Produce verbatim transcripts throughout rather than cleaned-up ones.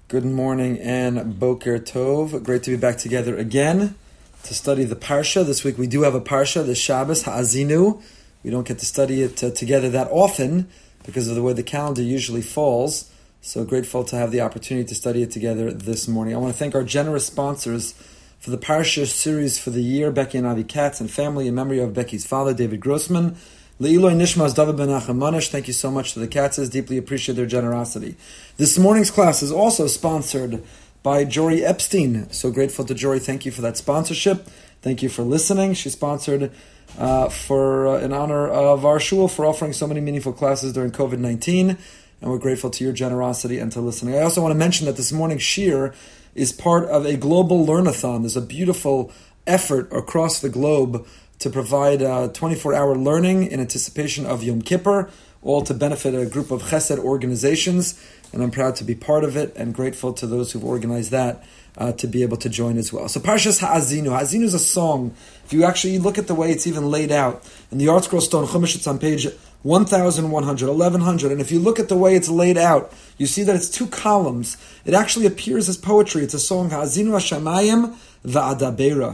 Good morning and Boker Tov. Great to be back together again to study the Parsha. This week we do have a Parsha, the Shabbos Ha'azinu. We don't get to study it uh, together that often because of the way the calendar usually falls. So grateful to have the opportunity to study it together this morning. I want to thank our generous sponsors for the Parsha series for the year, Becky and Avi Katz and family, in memory of Becky's father, David Grossman. Le'iloi Nishmas David Ben Achim Manish. Thank you so much to the Katzes. Deeply appreciate their generosity. This morning's class is also sponsored by Jory Epstein. So grateful to Jory. Thank you for that sponsorship. Thank you for listening. She sponsored uh, for uh, in honor of our shul for offering so many meaningful classes during covid nineteen. And we're grateful to your generosity and to listening. I also want to mention that this morning's shir is part of a global learn-a-thon. There's a beautiful effort across the globe to provide uh, twenty-four hour learning in anticipation of Yom Kippur, all to benefit a group of chesed organizations, and I'm proud to be part of it and grateful to those who've organized that uh, to be able to join as well. So Parshas Ha'azinu. Ha'azinu is a song. If you actually look at the way it's even laid out, in the Art Scroll Stone Chumash, it's on page one thousand one hundred, eleven hundred, and if you look at the way it's laid out, you see that it's two columns. It actually appears as poetry. It's a song, Ha'azinu Hashamayim Va'adabera.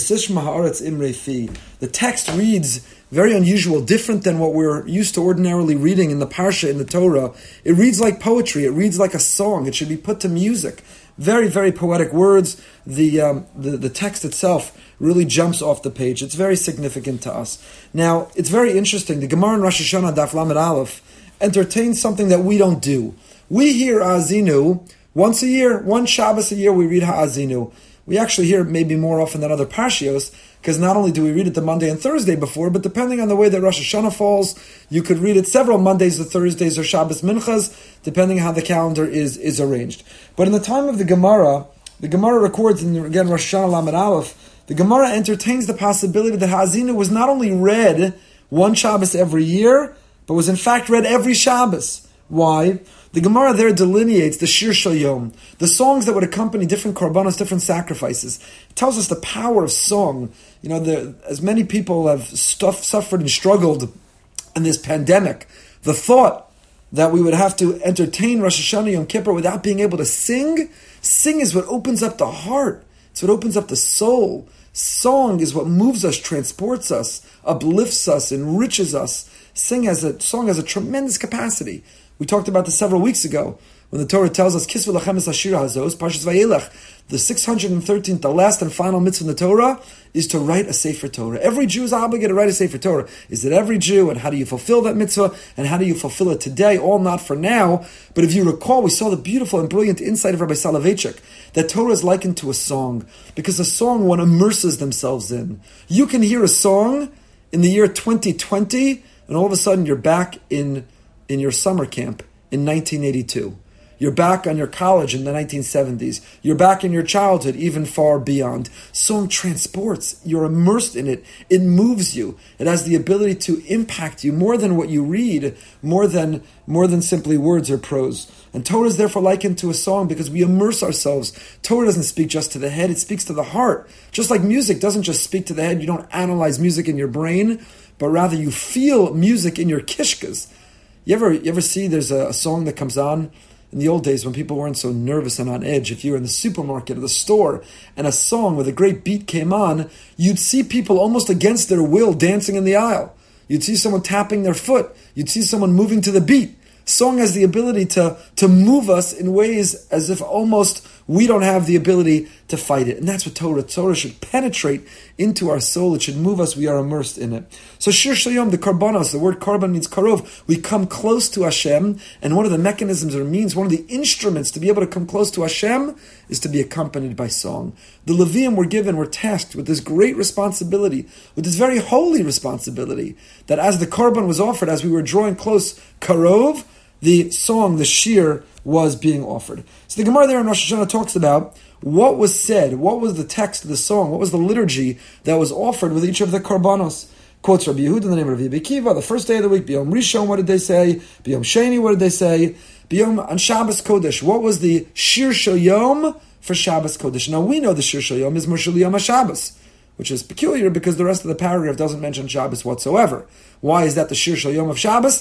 The text reads very unusual, different than what we're used to ordinarily reading in the Parsha, in the Torah. It reads like poetry. It reads like a song. It should be put to music. Very, very poetic words. The, um, the, the text itself really jumps off the page. It's very significant to us. Now, it's very interesting. The Gemara in Rosh Hashanah, Daf Lamed Aleph, entertains something that we don't do. We hear Ha'azinu once a year. One Shabbos a year we read Ha'azinu. We actually hear it maybe more often than other Parshios, because not only do we read it the Monday and Thursday before, but depending on the way that Rosh Hashanah falls, you could read it several Mondays or Thursdays or Shabbos Minchas, depending on how the calendar is, is arranged. But in the time of the Gemara, the Gemara records, in again Rosh Hashanah Lamed Aleph, the Gemara entertains the possibility that Ha'azinu was not only read one Shabbos every year, but was in fact read every Shabbos. Why? The Gemara there delineates the Shir Shel Yom, the songs that would accompany different korbanos, different sacrifices. It tells us the power of song. You know, the, as many people have stuff, suffered and struggled in this pandemic, the thought that we would have to entertain Rosh Hashanah Yom Kippur without being able to sing, sing is what opens up the heart. It's what opens up the soul. Song is what moves us, transports us, uplifts us, enriches us. Sing has a song has a tremendous capacity. We talked about this several weeks ago when the Torah tells us, Kisvu lachem es hashira hazos, Parshas Vayelech, the six hundred thirteenth, the last and final mitzvah in the Torah, is to write a Sefer Torah. Every Jew is obligated to write a Sefer Torah. Is it every Jew? And how do you fulfill that mitzvah? And how do you fulfill it today? All not for now. But if you recall, we saw the beautiful and brilliant insight of Rabbi Soloveitchik, that Torah is likened to a song, because a song one immerses themselves in. You can hear a song in the year twenty twenty, and all of a sudden you're back in in your summer camp in nineteen eighty-two. You're back on your college in the nineteen seventies. You're back in your childhood, even far beyond. Song transports. You're immersed in it. It moves you. It has the ability to impact you more than what you read, more than more than simply words or prose. And Torah is therefore likened to a song because we immerse ourselves. Torah doesn't speak just to the head, it speaks to the heart. Just like music doesn't just speak to the head. You don't analyze music in your brain, but rather you feel music in your kishkas. You ever you ever see there's a, a song that comes on in the old days when people weren't so nervous and on edge? If you were in the supermarket or the store and a song with a great beat came on, you'd see people almost against their will dancing in the aisle. You'd see someone tapping their foot. You'd see someone moving to the beat. Song has the ability to, to move us in ways as if almost we don't have the ability to fight it. And that's what Torah. Torah should penetrate into our soul. It should move us. We are immersed in it. So Shir Shel Yom, the karbanos, the word karban means karov. We come close to Hashem, and one of the mechanisms or means, one of the instruments to be able to come close to Hashem is to be accompanied by song. The Levium were given, were tasked with this great responsibility, with this very holy responsibility, that as the karban was offered, as we were drawing close, karov, the song, the shir, was being offered. So the Gemara there in Rosh Hashanah talks about what was said, what was the text of the song, what was the liturgy that was offered with each of the karbanos. Quotes Rabbi Yehuda in the name of Rabbi Akiva, the first day of the week, B'yom Rishon, what did they say? B'yom Sheni, what did they say? B'yom, on Shabbos Kodesh, what was the Shir Shel Yom for Shabbos Kodesh? Now we know the Shir Shel Yom is Murshel Yom HaShabbos, which is peculiar because the rest of the paragraph doesn't mention Shabbos whatsoever. Why is that the Shir Shel Yom of Shabbos?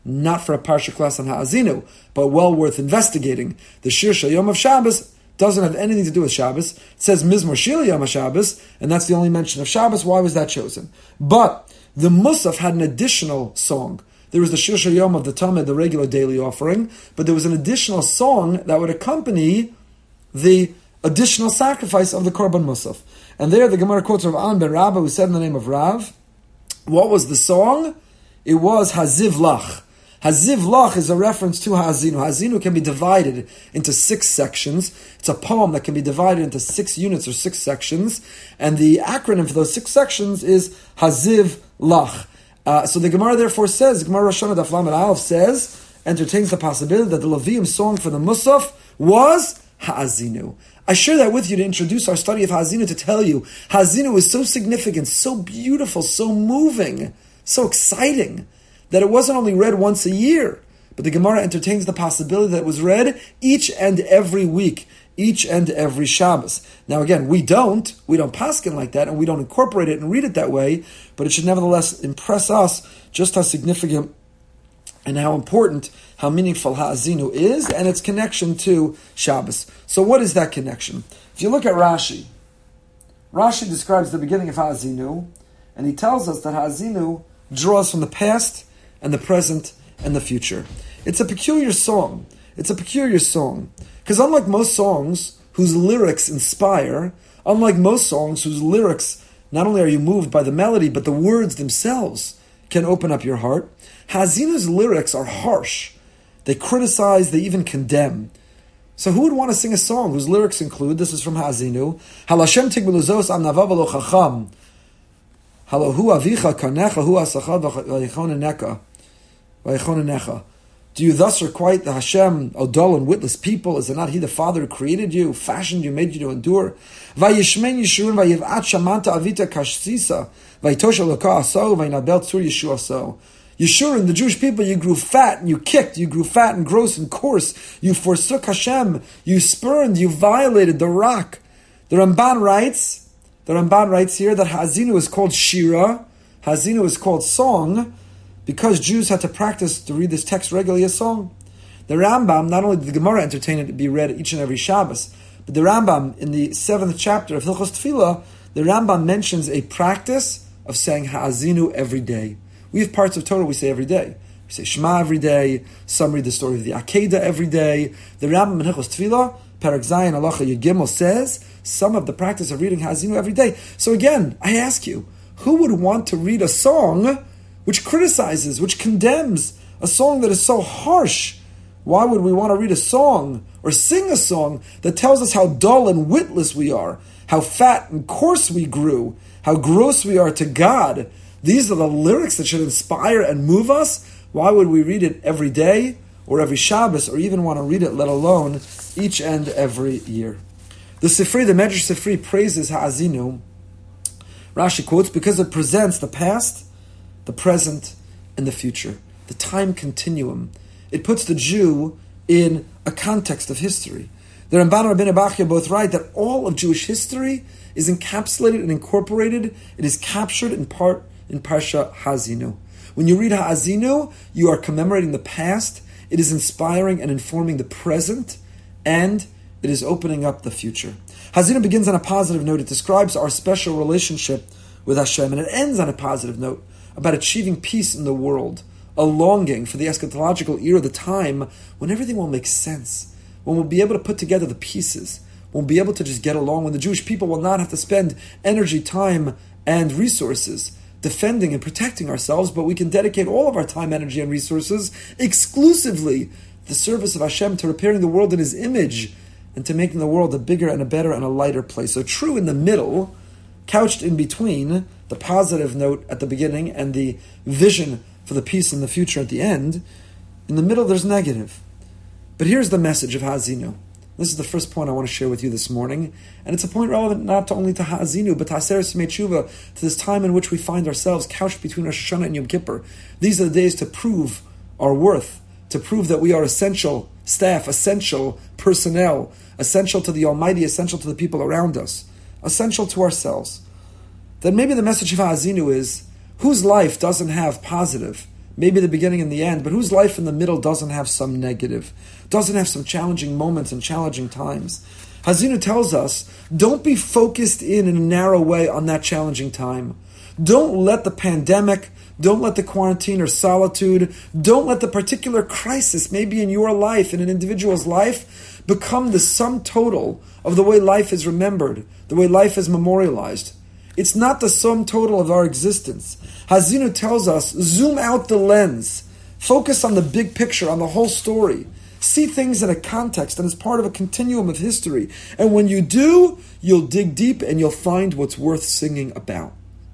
not for a Parsha class on Ha'azinu, but well worth investigating. The Shir Shel Yom of Shabbos doesn't have anything to do with Shabbos. It says Mizmor Shir Yom HaShabbos, and that's the only mention of Shabbos. Why was that chosen? But the Musaf had an additional song. There was the Shir Shel Yom of the Tamid, the regular daily offering, but there was an additional song that would accompany the additional sacrifice of the Korban Musaf. And there the Gemara quotes Rav Alan ben Rabba, who said in the name of Rav, what was the song? It was Haziv Lach. Haziv Lach is a reference to Ha'azinu. Ha'azinu can be divided into six sections. It's a poem that can be divided into six units or six sections. And the acronym for those six sections is Haziv Lach. Uh, so the Gemara therefore says, Gemara Rosh Hashanah Daf Lamed Aleph says, entertains the possibility that the Levium song for the Musaf was Ha'azinu. I share that with you to introduce our study of Ha'azinu, to tell you Ha'azinu is so significant, so beautiful, so moving, so exciting, that it wasn't only read once a year, but the Gemara entertains the possibility that it was read each and every week, each and every Shabbos. Now again, we don't, we don't paskin like that, and we don't incorporate it and read it that way, but it should nevertheless impress us just how significant and how important, how meaningful Ha'azinu is, and its connection to Shabbos. So what is that connection? If you look at Rashi, Rashi describes the beginning of Ha'azinu, and he tells us that Ha'azinu draws from the past and the present and the future. It's a peculiar song. It's a peculiar song. Because unlike most songs whose lyrics inspire, unlike most songs whose lyrics, not only are you moved by the melody, but the words themselves can open up your heart, Ha'azinu's lyrics are harsh. They criticize, they even condemn. So who would want to sing a song whose lyrics include, this is from Ha'azinu, Hal Hashem tigmeluzos am navav lo chacham, Halo hu avicha kanecha hu asachad v'yichoneneka. Do you thus requite the Hashem, O dull and witless people? Is it not He the Father who created you, fashioned you, made you to endure? Vayishmein Yeshurun vayiv'at shamanta avita kashsisa vayitosha loka aso vaynabel tzur Yeshua aso. Yeshurun, the Jewish people, you grew fat and you kicked, you grew fat and gross and coarse. You forsook Hashem, you spurned, you violated the rock. The Ramban writes, the Ramban writes here that Ha'azinu is called Shira, Ha'azinu is called song, because Jews had to practice to read this text regularly as song. The Rambam, not only did the Gemara entertain it to be read each and every Shabbos, but the Rambam, in the seventh chapter of Hilchos Tefillah, the Rambam mentions a practice of saying Ha'azinu every day. We have parts of Torah we say every day. We say Shema every day, some read the story of the Akedah every day. The Rambam in Hilchos Tefillah, Perek Zayin Halacha Yud Gimel, says some of the practice of reading Ha'azinu every day. So again, I ask you, who would want to read a song which criticizes, which condemns, a song that is so harsh? Why would we want to read a song or sing a song that tells us how dull and witless we are, how fat and coarse we grew, how gross we are to God? These are the lyrics that should inspire and move us. Why would we read it every day or every Shabbos, or even want to read it, let alone each and every year? The Sifri, the Medrash Sifri, praises Ha'azinu. Rashi quotes, because it presents the past, the present, and the future, the time continuum. It puts the Jew in a context of history. The Ramban and Rabbeinu Bachya both write that all of Jewish history is encapsulated and incorporated. It is captured in part in Parsha Ha'azinu. When you read Ha'azinu, you are commemorating the past. It is inspiring and informing the present, and it is opening up the future. Ha'azinu begins on a positive note. It describes our special relationship with Hashem, and it ends on a positive note about achieving peace in the world, a longing for the eschatological era, the time when everything will make sense, when we'll be able to put together the pieces, when we'll be able to just get along, when the Jewish people will not have to spend energy, time, and resources defending and protecting ourselves, but we can dedicate all of our time, energy, and resources exclusively to the service of Hashem, to repairing the world in His image, and to making the world a bigger and a better and a lighter place. So true in the middle, couched in between the positive note at the beginning and the vision for the peace in the future at the end, in the middle there's negative. But here's the message of Ha'azinu. This is the first point I want to share with you this morning, and it's a point relevant not only to Ha'azinu, but to Aseret Yemei Tshuva, to this time in which we find ourselves couched between Rosh Hashanah and Yom Kippur. These are the days to prove our worth, to prove that we are essential staff, essential personnel, essential to the Almighty, essential to the people around us, essential to ourselves. Then maybe the message of Ha'azinu is, whose life doesn't have positive, maybe the beginning and the end, but whose life in the middle doesn't have some negative, doesn't have some challenging moments and challenging times? Hazinu tells us, don't be focused in in a narrow way on that challenging time. Don't let the pandemic, don't let the quarantine or solitude, don't let the particular crisis, maybe in your life, in an individual's life, become the sum total of the way life is remembered, the way life is memorialized. It's not the sum total of our existence. Hazinu tells us, zoom out the lens. Focus on the big picture, on the whole story. See things in a context and as part of a continuum of history. And when you do, you'll dig deep and you'll find what's worth singing about.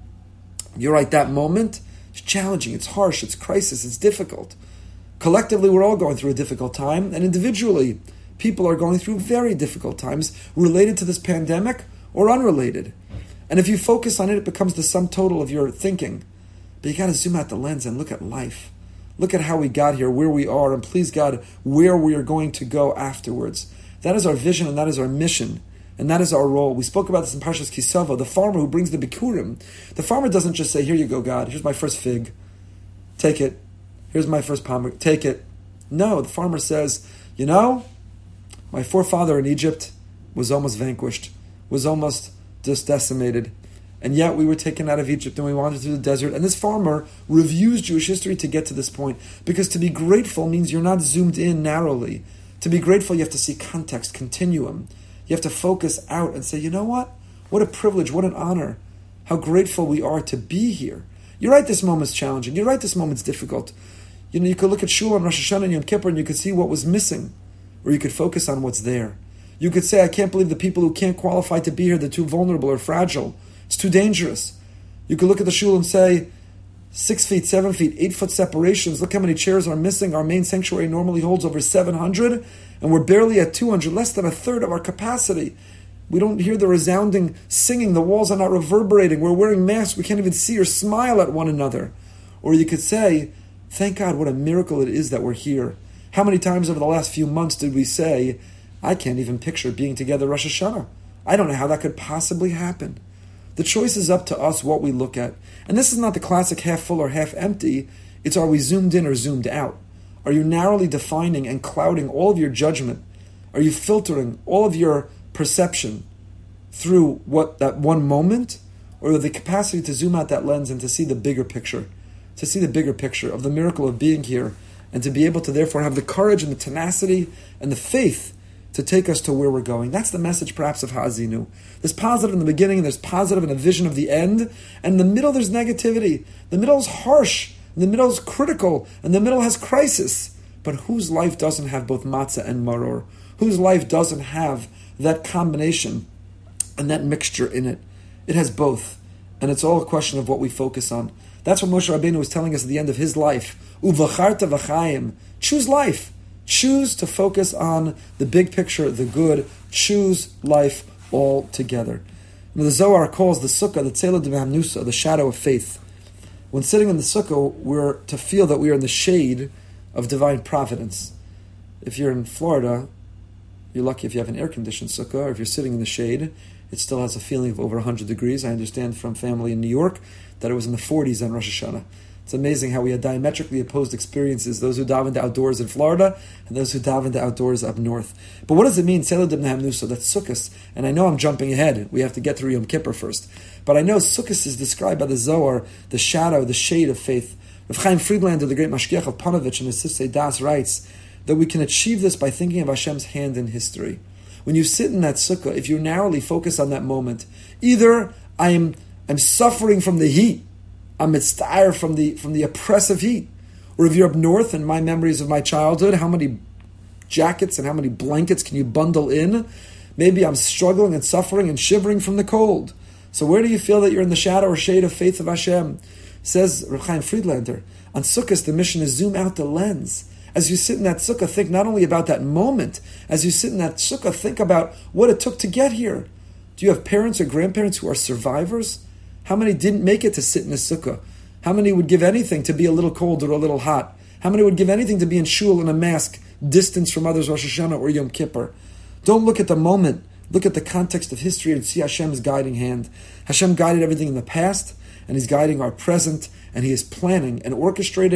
You're right, that moment, it's challenging, it's harsh, it's crisis, it's difficult. Collectively, we're all going through a difficult time, and individually, people are going through very difficult times related to this pandemic or unrelated. And if you focus on it, it becomes the sum total of your thinking. But you got to zoom out the lens and look at life. Look at how we got here, where we are, and please God, where we are going to go afterwards. That is our vision and that is our mission. And that is our role. We spoke about this in Parshas Kisava, the farmer who brings the Bikurim. The farmer doesn't just say, here you go, God, here's my first fig. Take it. Here's my first pomegranate. Take it. No, the farmer says, you know, my forefather in Egypt was almost vanquished, was almost just decimated. And yet we were taken out of Egypt and we wandered through the desert. And this farmer reviews Jewish history to get to this point. Because to be grateful means you're not zoomed in narrowly. To be grateful, you have to see context, continuum. You have to focus out and say, you know what? What a privilege, what an honor. How grateful we are to be here. You're right, this moment's challenging. You're right, this moment's difficult. You know, you could look at Shul and Rosh Hashanah and Yom Kippur and you could see what was missing. Or you could focus on what's there. You could say, I can't believe the people who can't qualify to be here, they're too vulnerable or fragile. It's too dangerous. You could look at the Shul and say, six feet, seven feet, eight foot separations. Look how many chairs are missing. Our main sanctuary normally holds over seven hundred, and we're barely at two hundred, less than a third of our capacity. We don't hear the resounding singing. The walls are not reverberating. We're wearing masks. We can't even see or smile at one another. Or you could say, thank God, what a miracle it is that we're here. How many times over the last few months did we say, I can't even picture being together Rosh Hashanah. I don't know how that could possibly happen. The choice is up to us what we look at. And this is not the classic half full or half empty. It's are we zoomed in or zoomed out? Are you narrowly defining and clouding all of your judgment? Are you filtering all of your perception through what that one moment? Or the capacity to zoom out that lens and to see the bigger picture? To see the bigger picture of the miracle of being here and to be able to therefore have the courage and the tenacity and the faith to take us to where we're going. That's the message perhaps of Ha'azinu. There's positive in the beginning, there's positive in a vision of the end, and in the middle there's negativity. The middle is harsh, and the middle is critical, and the middle has crisis. But whose life doesn't have both matzah and maror? Whose life doesn't have that combination and that mixture in it? It has both, and it's all a question of what we focus on. That's what Moshe Rabbeinu was telling us at the end of his life. Uvacharta v'chaim. Choose life. Choose to focus on the big picture, the good. Choose life altogether. The Zohar calls the sukkah the tzela d'hamnusa, the shadow of faith. When sitting in the sukkah, we're to feel that we are in the shade of divine providence. If you're in Florida, you're lucky if you have an air-conditioned sukkah, or if you're sitting in the shade, it still has a feeling of over one hundred degrees. I understand from family in New York that it was in the forties on Rosh Hashanah. It's amazing how we had diametrically opposed experiences, those who davened outdoors in Florida and those who davened outdoors up north. But what does it mean, Tzela d'hamnusa? That's Sukkos. And I know I'm jumping ahead. We have to get through Yom Kippur first. But I know Sukkos is described by the Zohar, the shadow, the shade of faith. Rav Chaim Friedlander, the great Mashgiach of Panovich, in his Sifsei Das writes that we can achieve this by thinking of Hashem's hand in history. When you sit in that sukkah, if you narrowly focus on that moment, either I'm I'm suffering from the heat, I'm mitzvah from the from the oppressive heat. Or if you're up north, and my memories of my childhood, how many jackets and how many blankets can you bundle in? Maybe I'm struggling and suffering and shivering from the cold. So where do you feel that you're in the shadow or shade of faith of Hashem? Says Rav Chaim Friedlander, on Sukkot the mission is zoom out the lens. As you sit in that sukkah, think not only about that moment, as you sit in that sukkah, think about what it took to get here. Do you have parents or grandparents who are survivors? How many didn't make it to sit in a sukkah? How many would give anything to be a little cold or a little hot? How many would give anything to be in shul in a mask, distance from others, Rosh Hashanah or Yom Kippur? Don't look at the moment. Look at the context of history and see Hashem's guiding hand. Hashem guided everything in the past, and He's guiding our present, and He is planning and orchestrating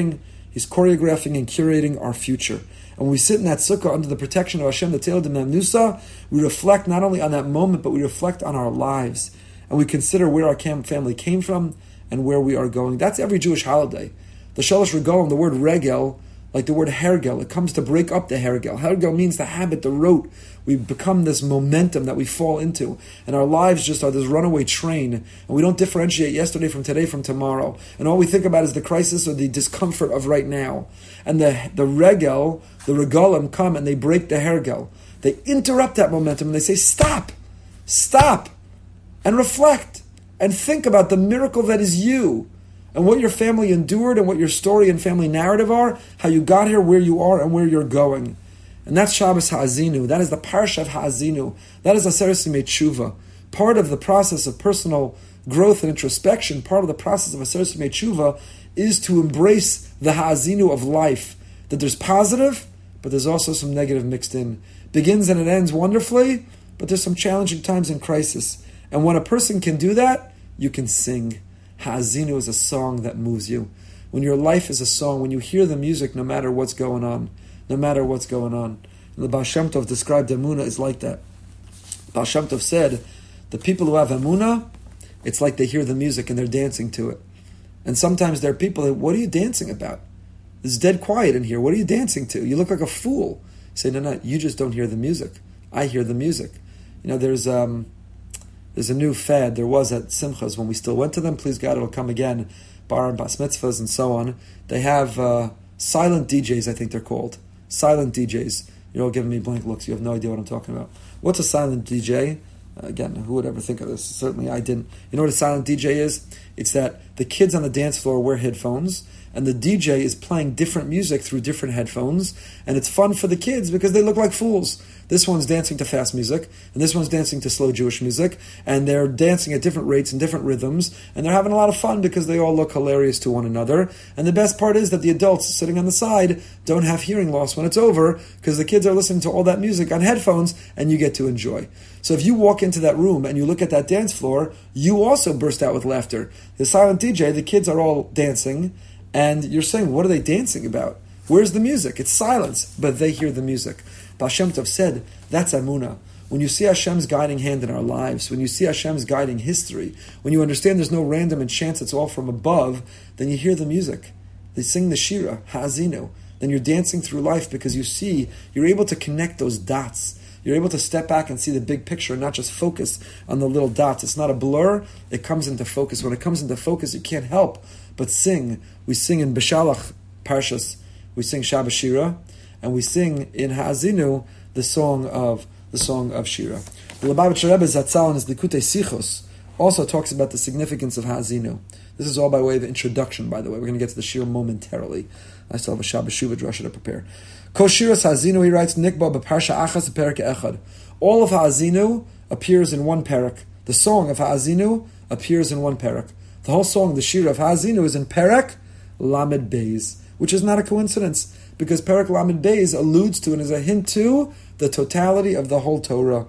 He's choreographing and curating our future. And when we sit in that sukkah under the protection of Hashem, the Teil Nusa, we reflect not only on that moment, but we reflect on our lives. And we consider where our family came from and where we are going. That's every Jewish holiday. The Shalosh Regalim, the word regel, like the word hergel, it comes to break up the hergel. Hergel means the habit, the rote. We become this momentum that we fall into. And our lives just are this runaway train. And we don't differentiate yesterday from today from tomorrow. And all we think about is the crisis or the discomfort of right now. And the, the regel, the regalim come and they break the hergel. They interrupt that momentum and they say, stop, stop, and reflect. And think about the miracle that is you. And what your family endured and what your story and family narrative are, how you got here, where you are, and where you're going. And that's Shabbos Ha'azinu. That is the Parsha of Ha'azinu. That is Aseret Simei Tshuva. Part of the process of personal growth and introspection, part of the process of Aseret Simei Tshuva is to embrace the Ha'azinu of life. That there's positive, but there's also some negative mixed in. Begins and it ends wonderfully, but there's some challenging times in crisis. And when a person can do that, you can sing. Ha'azinu is a song that moves you. When your life is a song, when you hear the music, no matter what's going on, no matter what's going on. And the Baal Shem Tov described Emunah is like that. Baal Shem Tov said, the people who have Emunah, it's like they hear the music and they're dancing to it. And sometimes there are people that, what are you dancing about? It's dead quiet in here. What are you dancing to? You look like a fool. You say, no, no, you just don't hear the music. I hear the music. You know, there's... um. There's a new fad. There was at Simchas when we still went to them. Please God, it'll come again. Bar and Bas Mitzvahs and so on. They have uh, silent D Js, I think they're called. Silent D Js. You're all giving me blank looks. You have no idea what I'm talking about. What's a silent D J? Uh, again, who would ever think of this? Certainly I didn't. You know what a silent D J is? It's that the kids on the dance floor wear headphones, and the D J is playing different music through different headphones, and it's fun for the kids because they look like fools. This one's dancing to fast music, and this one's dancing to slow Jewish music, and they're dancing at different rates and different rhythms, and they're having a lot of fun because they all look hilarious to one another. And the best part is that the adults sitting on the side don't have hearing loss when it's over because the kids are listening to all that music on headphones, and you get to enjoy. So if you walk into that room and you look at that dance floor, you also burst out with laughter. The silent D J, the kids are all dancing, and you're saying, what are they dancing about? Where's the music? It's silence, but they hear the music. Baal Shem Tov said, that's Emunah. When you see Hashem's guiding hand in our lives, when you see Hashem's guiding history, when you understand there's no random and chance, it's all from above, then you hear the music. They sing the Shira, Ha'azinu. Then you're dancing through life because you see, you're able to connect those dots. You're able to step back and see the big picture and not just focus on the little dots. It's not a blur, it comes into focus. When it comes into focus, you can't help but sing. We sing in Beshalach Parshas, we sing Shabbos Shira, and we sing in Ha'azinu the song of the song of Shira. The Lubavitcher Rebbe Zatzal in his Likutei Sichos also talks about the significance of Ha'azinu. This is all by way of introduction, by the way. We're going to get to the Shira momentarily. I still have a Shabbos Shuvah drasha to prepare. Ko Shiras Ha'azinu, he writes, Nikba b'parsha achas perik echad. All of Ha'azinu appears in one parak. The song of Ha'azinu appears in one parak. The whole song, the Shira of Ha'azinu, is in Perek Lamed Beis, which is not a coincidence, because Perek Lamed Beis alludes to and is a hint to the totality of the whole Torah.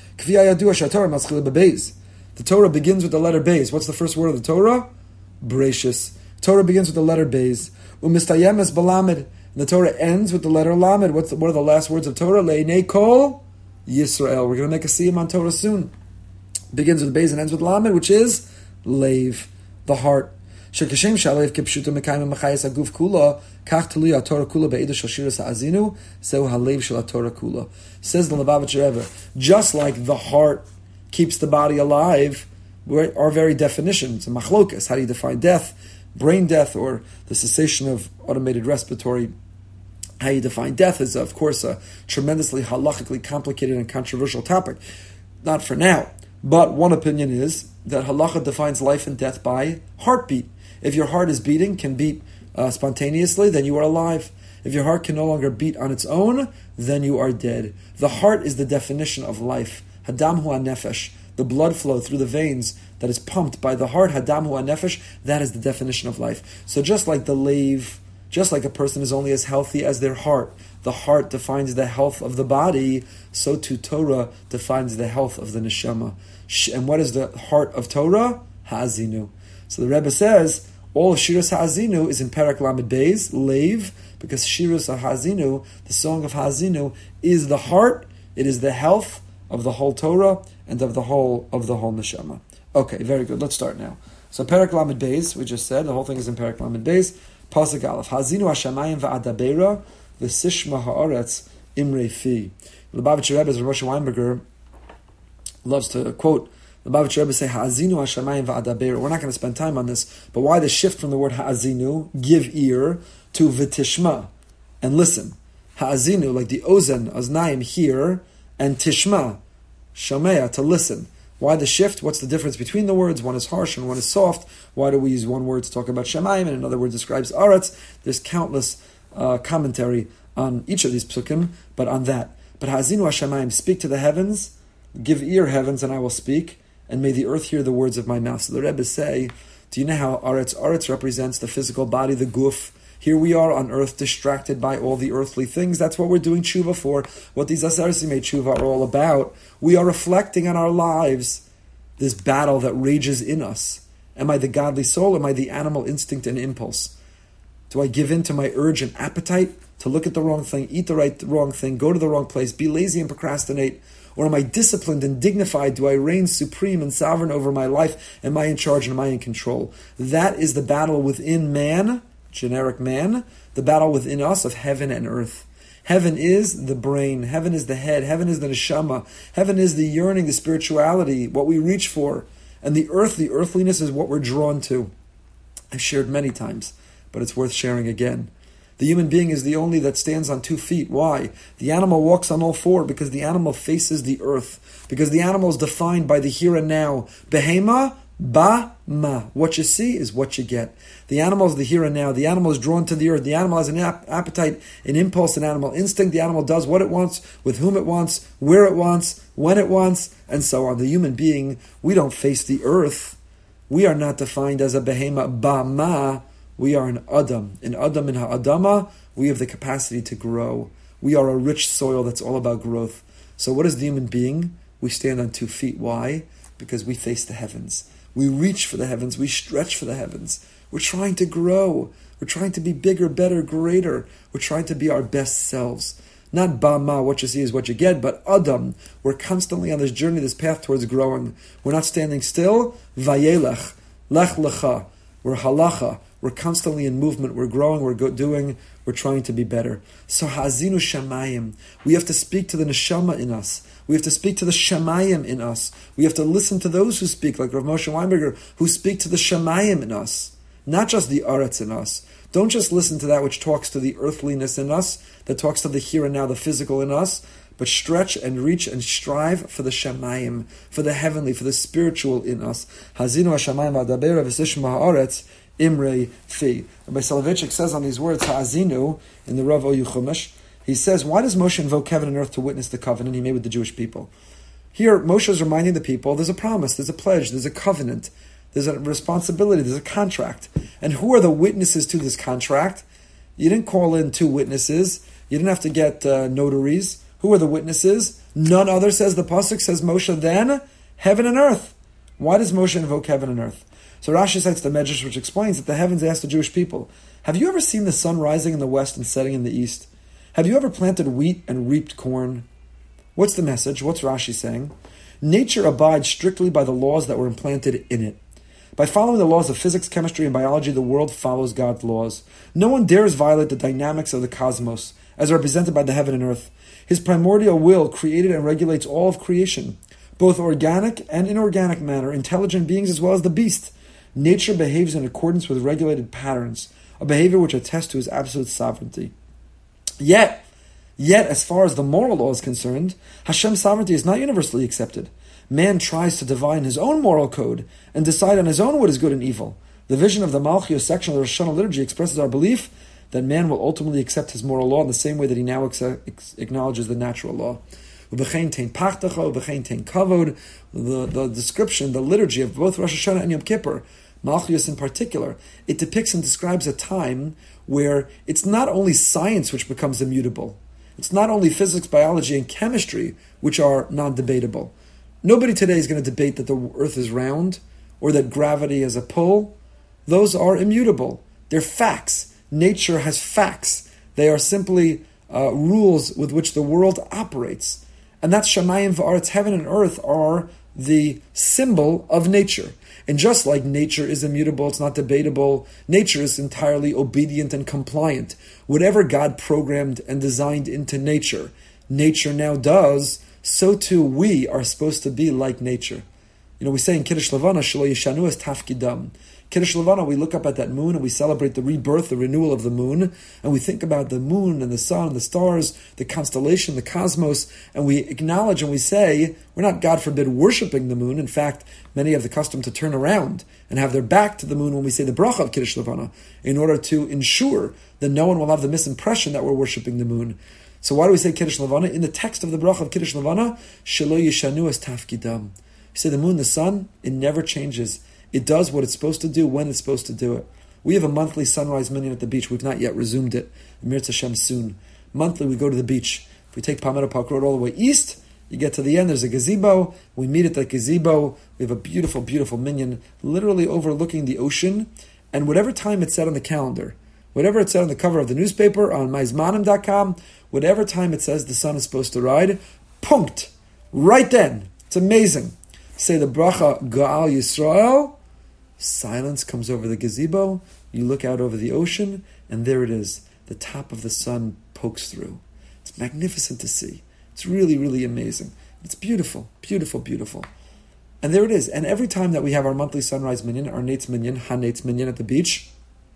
The Torah begins with the letter Beis. What's the first word of the Torah? Bereshis. Torah begins with the letter Beis. Umistayemes b'lamed. And the Torah ends with the letter Lamed. What's the, what are the last words of Torah? Le'nei kol Yisrael. We're going to make a siyum on Torah soon. Begins with Beis and ends with Lamed, which is Leiv, the heart. Shekashem shalev kipshuto mekayim mechayes aguf kula kach tuli atorah kula be'edah shel shiras ha'azinu zeu halev shel atorah kula. Says the Lubavitcher Rebbe, just like the heart keeps the body alive, our very definition, it's a machlokas. How do you define death? Brain death or the cessation of automated respiratory. How you define death is, of course, a tremendously halachically complicated and controversial topic. Not for now. But one opinion is that halacha defines life and death by heartbeat. If your heart is beating, can beat uh, spontaneously, then you are alive. If your heart can no longer beat on its own, then you are dead. The heart is the definition of life. Hadam hu nefesh, the blood flow through the veins that is pumped by the heart. Hadam hu nefesh, that is the definition of life. So just like the leiv, just like a person is only as healthy as their heart, the heart defines the health of the body, so too Torah defines the health of the neshama. And what is the heart of Torah? Ha'azinu. So the Rebbe says, All of Shiras Ha'azinu is in Perek Lamed Beis, Leiv, because Shiras Ha'azinu, the song of Ha'azinu, is the heart, it is the health of the whole Torah and of the whole of the whole neshama. Okay, very good. Let's start now. So Perek Lamed Beis, we just said, the whole thing is in Perek Lamed Beis. Pasuk Aleph. Ha'azinu Hashamayim va'adabera v'sishma ha'aretz imrei fi. The Lubavitcher Rebbe, Moshe Weinberger, loves to quote the Lubavitcher Rebbe say, Ha'azinu Hashamayim va'adabera. We're not going to spend time on this, but why the shift from the word Ha'azinu, give ear, to v'tishma, and listen. Ha'azinu, like the ozen, oznaim, hear, and tishma, shamea, to listen. Why the shift? What's the difference between the words? One is harsh and one is soft. Why do we use one word to talk about Shamayim and another word describes Aretz? There's countless uh, commentary on each of these psukim, but on that. But Ha'azinu Hashamayim, speak to the heavens, give ear heavens and I will speak, and may the earth hear the words of my mouth. So the Rebbe say, do you know how Aretz? Aretz represents the physical body, the guf. Here we are on earth, distracted by all the earthly things. That's what we're doing tshuva for. What these Aser Simei tshuva are all about. We are reflecting on our lives, this battle that rages in us. Am I the godly soul? Am I the animal instinct and impulse? Do I give in to my urge and appetite to look at the wrong thing, eat the right the wrong thing, go to the wrong place, be lazy and procrastinate? Or am I disciplined and dignified? Do I reign supreme and sovereign over my life? Am I in charge and am I in control? That is the battle within man, generic man, the battle within us of heaven and earth. Heaven is the brain, heaven is the head, heaven is the neshama, heaven is the yearning, the spirituality, what we reach for. And the earth, the earthliness is what we're drawn to. I've shared many times, but it's worth sharing again. The human being is the only that stands on two feet. Why? The animal walks on all four because the animal faces the earth. Because the animal is defined by the here and now. Behema, ba, ma. What you see is what you get. The animal is the here and now. The animal is drawn to the earth. The animal has an ap- appetite, an impulse, an animal instinct. The animal does what it wants, with whom it wants, where it wants, when it wants, and so on. The human being, we don't face the earth. We are not defined as a behema, ba, ma. We are an Adam. In Adam, in Ha'adama, we have the capacity to grow. We are a rich soil that's all about growth. So what is the human being? We stand on two feet. Why? Because we face the heavens. We reach for the heavens. We stretch for the heavens. We're trying to grow. We're trying to be bigger, better, greater. We're trying to be our best selves. Not Bama, what you see is what you get, but Adam. We're constantly on this journey, this path towards growing. We're not standing still. Vayelech. Lech lecha. We're halacha. We're constantly in movement. We're growing. We're go- doing. We're trying to be better. So Ha'azinu Shamayim. We have to speak to the neshama in us. We have to speak to the Shamayim in us. We have to listen to those who speak, like Rav Moshe Weinberger, who speak to the Shamayim in us, not just the Aretz in us. Don't just listen to that which talks to the earthliness in us, that talks to the here and now, the physical in us, but stretch and reach and strive for the Shamayim, for the heavenly, for the spiritual in us. Hazinu Hashamayim Adabera V'Sishma Ha'aretz Imrei Fi. Rabbi Soloveitchik says on these words, Ha'azinu, in the Rav Oyu Chumash, he says, why does Moshe invoke heaven and earth to witness the covenant he made with the Jewish people? Here, Moshe is reminding the people, there's a promise, there's a pledge, there's a covenant, there's a responsibility, there's a contract. And who are the witnesses to this contract? You didn't call in two witnesses. You didn't have to get uh, notaries. Who are the witnesses? None other, says the Pasuk, says Moshe, then heaven and earth. Why does Moshe invoke heaven and earth? So Rashi cites the Medrash, which explains that the heavens asked the Jewish people, have you ever seen the sun rising in the west and setting in the east? Have you ever planted wheat and reaped corn? What's the message? What's Rashi saying? Nature abides strictly by the laws that were implanted in it. By following the laws of physics, chemistry, and biology, the world follows God's laws. No one dares violate the dynamics of the cosmos, as represented by the heaven and earth. His primordial will created and regulates all of creation, both organic and inorganic matter, intelligent beings as well as the beast. Nature behaves in accordance with regulated patterns, a behavior which attests to his absolute sovereignty. Yet, yet, as far as the moral law is concerned, Hashem's sovereignty is not universally accepted. Man tries to divine his own moral code and decide on his own what is good and evil. The vision of the Malchios section of the Rosh Hashanah liturgy expresses our belief that man will ultimately accept his moral law in the same way that he now ex- acknowledges the natural law. The, the description, the liturgy of both Rosh Hashanah and Yom Kippur, Malchios in particular, it depicts and describes a time where it's not only science which becomes immutable. It's not only physics, biology, and chemistry which are non-debatable. Nobody today is going to debate that the earth is round or that gravity is a pull. those are immutable. They're facts. Nature has facts. They are simply uh, rules with which the world operates. And that's Shamayim V'aretz, heaven and earth are the symbol of nature. And just like nature is immutable, it's not debatable, nature is entirely obedient and compliant. Whatever God programmed and designed into nature, nature now does, so too we are supposed to be like nature. You know, we say in Kiddush Levana, Shelo Yishanu es Tafkidam. Kiddush Levana, we look up at that moon and we celebrate the rebirth, the renewal of the moon, and we think about the moon and the sun and the stars, the constellation, the cosmos, and we acknowledge and we say, we're not, God forbid, worshipping the moon. In fact, many have the custom to turn around and have their back to the moon when we say the bracha of Kiddush Levana, in order to ensure that no one will have the misimpression that we're worshipping the moon. So why do we say Kiddush Levana? In the text of the bracha of Kiddush Levana, Shelo Yishanu es Tafkidam. You say the moon, the sun, it never changes. It does what it's supposed to do when it's supposed to do it. We have a monthly sunrise minyan at the beach. We've not yet resumed it. Mirz Hashem soon. Monthly, we go to the beach. If we take Palmetto Park Road all the way east, you get to the end, there's a gazebo. We meet at the gazebo. We have a beautiful, beautiful minyan, literally overlooking the ocean. And whatever time it's set on the calendar, whatever it's set on the cover of the newspaper, on maizmanim dot com, whatever time it says the sun is supposed to ride, punkt, right then. It's amazing. Say the bracha Gaal Yisrael. Silence comes over the gazebo. You look out over the ocean, and there it is. The top of the sun pokes through. It's magnificent to see. It's really, really amazing. It's beautiful, beautiful, beautiful. And there it is. And every time that we have our monthly sunrise minyan, our Nates minyan, Ha-Nates minyan at the beach,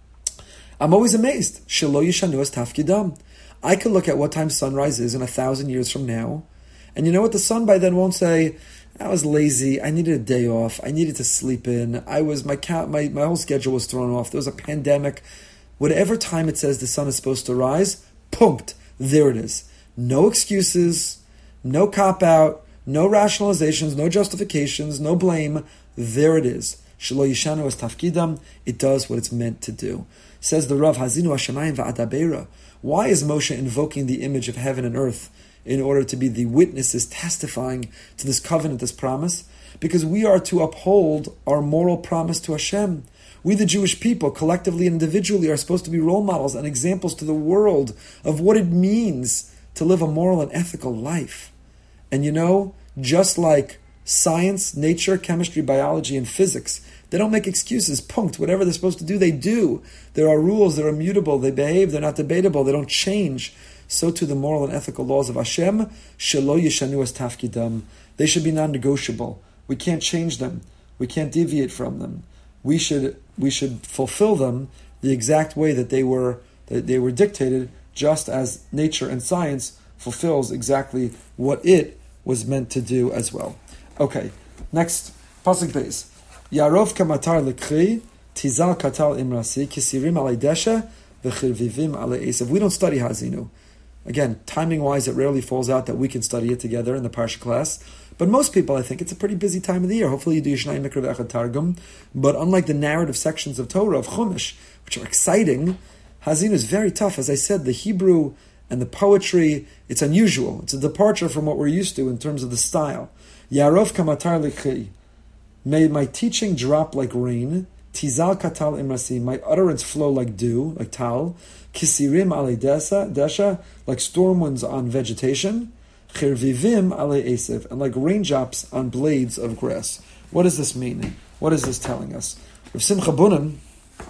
I'm always amazed. Shelo Yishanu es Tafkidam. I could look at what time sunrise is in a thousand years from now, and you know what? The sun by then won't say, I was lazy. I needed a day off. I needed to sleep in. I was my cat. My, my whole schedule was thrown off. There was a pandemic. Whatever time it says the sun is supposed to rise, punkt. There it is. No excuses. No cop out. No rationalizations. No justifications. No blame. There it is. Shelo Yishanu es Tafkidam. It does what it's meant to do. Says the Rav, Hazinu Hashemayim va'adabeira. Why is Moshe invoking the image of heaven and earth in order to be the witnesses testifying to this covenant, this promise? Because we are to uphold our moral promise to Hashem. We, the Jewish people, collectively and individually, are supposed to be role models and examples to the world of what it means to live a moral and ethical life. And you know, just like science, nature, chemistry, biology, and physics, they don't make excuses. Punkt. Whatever they're supposed to do, they do. There are rules, they're immutable, they behave, they're not debatable, they don't change. So too the moral and ethical laws of Hashem, Shelo Yishanu es Tafkidam. They should be non-negotiable. We can't change them. We can't deviate from them. We should we should fulfill them the exact way that they were that they were dictated, just as nature and science fulfills exactly what it was meant to do as well. Okay, next pasuk base. Yarov kamatar lekri tizal katal imrasi kisirim alei desha v'chirvivim alei esav. We don't study Hazinu. Again, timing-wise, it rarely falls out that we can study it together in the Parsha class. But most people, I think, it's a pretty busy time of the year. Hopefully you do Yishnai Mikra V'Echad Targum. But unlike the narrative sections of Torah, of Chumash, which are exciting, Hazinu is very tough. As I said, the Hebrew and the poetry, it's unusual. It's a departure from what we're used to in terms of the style. Yarov kamatar lekhi. May my teaching drop like rain. Tizal katal imrasi. My utterance flow like dew, like tal. Kisirim ale desha, desha, like storm winds on vegetation. Chirvivim ale esev, and like raindrops on blades of grass. What does this mean? What is this telling us? Rav Simcha Bunim,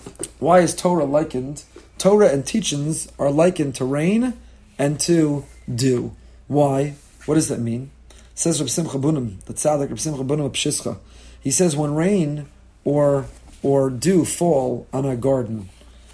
why is Torah likened? Torah and teachings are likened to rain and to dew. Why? What does that mean? Says Rav Simcha Bunim, the tzaddik Rav Simcha Bunim of Pshischa. He says when rain or or dew fall on a garden,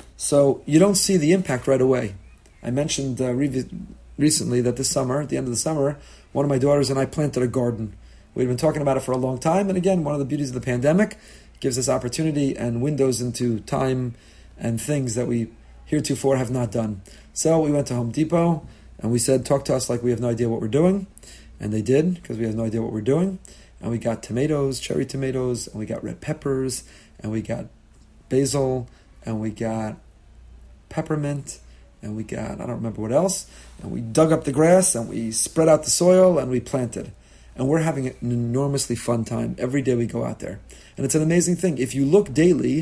so you don't see the impact right away. I mentioned uh, re- recently that this summer, at the end of the summer, one of my daughters and I planted a garden. We'd been talking about it for a long time, and again, one of the beauties of the pandemic gives us opportunity and windows into time and things that we heretofore have not done. So we went to Home Depot, and we said, talk to us like we have no idea what we're doing. And they did, because we have no idea what we're doing. And we got tomatoes, cherry tomatoes, and we got red peppers, and we got basil, and we got peppermint, and we got, I don't remember what else, and we dug up the grass, and we spread out the soil, and we planted. And we're having an enormously fun time. Every day we go out there. And it's an amazing thing. If you look daily,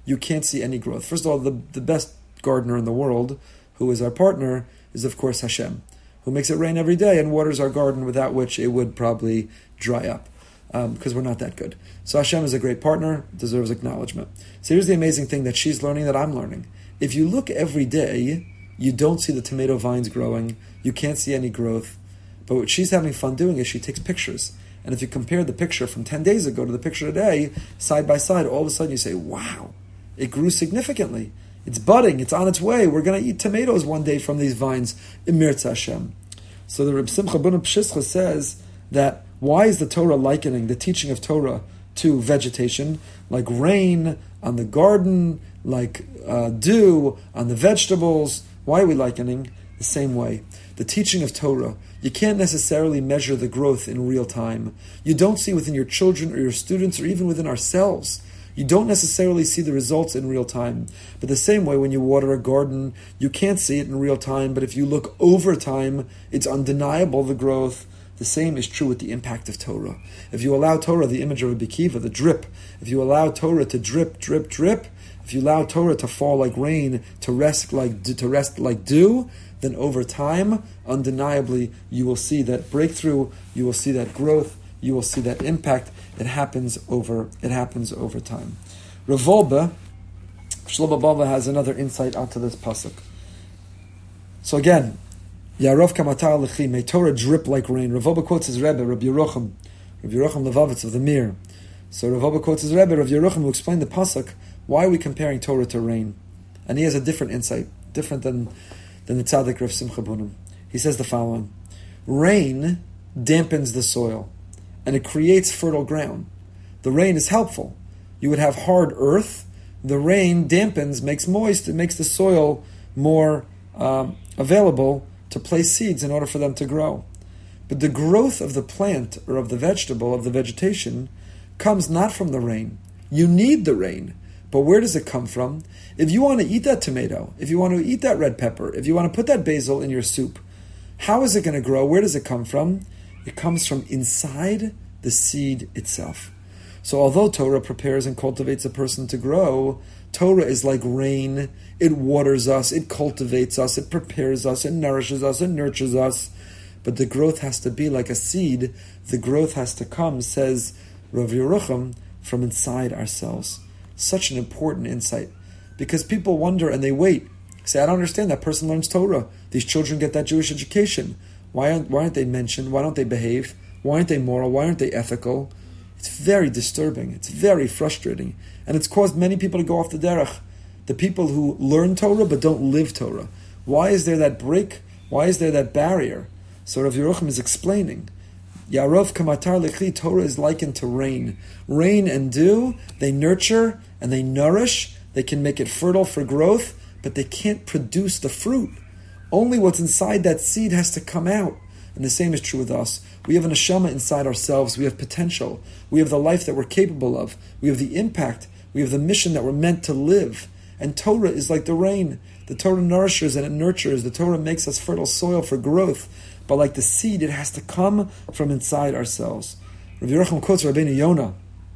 you can't see any growth. First of all, the, the best gardener in the world, who is our partner, is of course Hashem, who makes it rain every day and waters our garden, without which it would probably dry up, um, because we're not that good. So Hashem is a great partner, deserves acknowledgement. So here's the amazing thing that she's learning, that I'm learning. If you look every day, you don't see the tomato vines growing, you can't see any growth, but what she's having fun doing is she takes pictures. And if you compare the picture from ten days ago to the picture today, side by side, all of a sudden you say, wow, it grew significantly. It's budding, it's on its way. We're going to eat tomatoes one day from these vines. Emirtz Hashem. So the Reb Simcha ben Pshischa says that why is the Torah likening the teaching of Torah to vegetation, like rain on the garden, like uh, dew on the vegetables? Why are we likening? The same way. The teaching of Torah, you can't necessarily measure the growth in real time. You don't see within your children or your students or even within ourselves. You don't necessarily see the results in real time. But the same way, when you water a garden, you can't see it in real time, but if you look over time, it's undeniable, the growth. The same is true with the impact of Torah. If you allow Torah, the image of a Bikiva, the drip, if you allow Torah to drip, drip, drip, if you allow Torah to fall like rain, to rest like to rest like dew, then over time, undeniably, you will see that breakthrough, you will see that growth, you will see that impact. It happens over it happens over time. Rav Wolbe, Shlomo Bava has another insight onto this pasuk. So again, Yarov Kamatar Lechi, may Torah drip like rain. Rav Wolbe quotes his Rebbe, Rabbi Yerucham, Rabbi Yerucham Levavitz of the Mir. So Rav Wolbe quotes his Rebbe, Rabbi Yerucham, who explained the pasuk. Why are we comparing Torah to rain? And he has a different insight, different than, than the Tzaddik Rav Simcha Bunim. He says the following: rain dampens the soil, and it creates fertile ground. The rain is helpful. You would have hard earth. The rain dampens, makes moist, it makes the soil more um, available to place seeds in order for them to grow. But the growth of the plant or of the vegetable, of the vegetation, comes not from the rain. You need the rain. But where does it come from? If you want to eat that tomato, if you want to eat that red pepper, if you want to put that basil in your soup, how is it going to grow? Where does it come from? It comes from inside the seed itself. So although Torah prepares and cultivates a person to grow, Torah is like rain. It waters us, it cultivates us, it prepares us, it nourishes us, it nurtures us. But the growth has to be like a seed. The growth has to come, says Rav Yerucham, from inside ourselves. Such an important insight. Because people wonder and they wait. Say, I don't understand, that person learns Torah. These children get that Jewish education. Why aren't, why aren't they mentioned? Why don't they behave? Why aren't they moral? Why aren't they ethical? It's very disturbing. It's very frustrating. And it's caused many people to go off the derech. The people who learn Torah but don't live Torah. Why is there that break? Why is there that barrier? So Rav Yerucham is explaining. Yarov kamatar lechi, Torah is likened to rain. Rain and dew, they nurture and they nourish. They can make it fertile for growth, but they can't produce the fruit. Only what's inside that seed has to come out. And the same is true with us. We have an neshama inside ourselves. We have potential. We have the life that we're capable of. We have the impact. We have the mission that we're meant to live. And Torah is like the rain. The Torah nourishes and it nurtures. The Torah makes us fertile soil for growth. But like the seed, it has to come from inside ourselves. Rav Yerucham quotes Rabbeinu Yonah.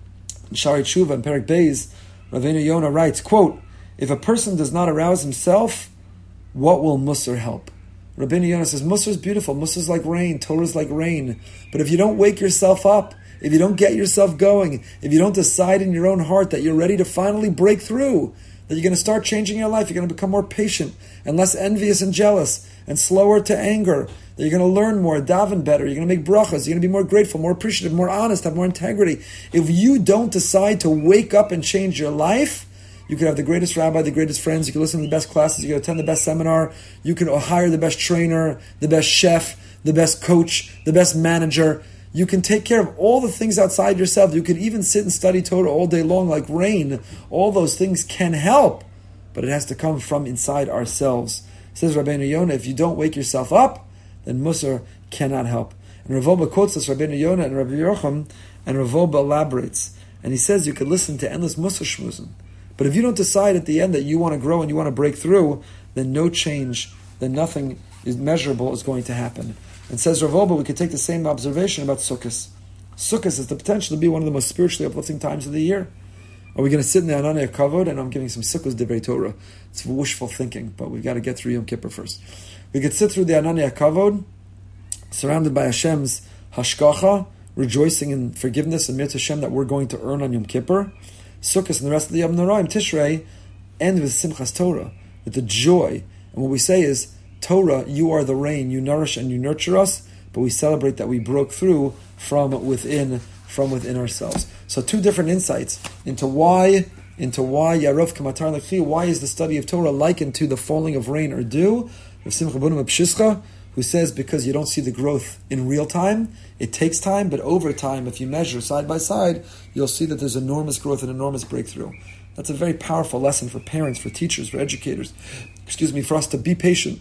In Shari Tshuva and Perek Beis, Rabbeinu Yonah writes, quote, if a person does not arouse himself, what will Musar help? Rabbeinu Yonah says, Musar is beautiful. Musar is like rain. Torah is like rain. But if you don't wake yourself up, if you don't get yourself going, if you don't decide in your own heart that you're ready to finally break through, that you're going to start changing your life, you're going to become more patient and less envious and jealous and slower to anger, that you're going to learn more, daven better, you're going to make brachas, you're going to be more grateful, more appreciative, more honest, have more integrity. If you don't decide to wake up and change your life, you could have the greatest rabbi, the greatest friends, you could listen to the best classes, you could attend the best seminar, you could hire the best trainer, the best chef, the best coach, the best manager. You can take care of all the things outside yourself. You could even sit and study Torah all day long like rain. All those things can help, but it has to come from inside ourselves. Says Rabbeinu Yonah, if you don't wake yourself up, then Musar cannot help. And Rav Wolbe quotes this, Rabbeinu Yonah and Rabbi Yerucham, and Rav Wolbe elaborates. And he says you could listen to endless Musar shmuzim. But if you don't decide at the end that you want to grow and you want to break through, then no change, then nothing is measurable is going to happen. And says Rav Wolbe, we could take the same observation about Sukkot. Sukkot has the potential to be one of the most spiritually uplifting times of the year. Are we going to sit in the Ananya Kavod? And I'm giving some Sukkos Divrei Torah. It's wishful thinking, but we've got to get through Yom Kippur first. We could sit through the Ananya Kavod, surrounded by Hashem's Hashkacha, rejoicing in forgiveness and Mitzvah Hashem that we're going to earn on Yom Kippur. Sukkot and the rest of the Yom Noraim, Tishrei, end with Simchas Torah, with the joy. And what we say is, Torah, you are the rain, you nourish and you nurture us, but we celebrate that we broke through from within, from within ourselves. So two different insights into why, into why Yarov Kamatar Lechi, why is the study of Torah likened to the falling of rain or dew? Of Simcha Bunim Pshischa, who says because you don't see the growth in real time, it takes time, but over time, if you measure side by side, you'll see that there's enormous growth and enormous breakthrough. That's a very powerful lesson for parents, for teachers, for educators. Excuse me, for us to be patient.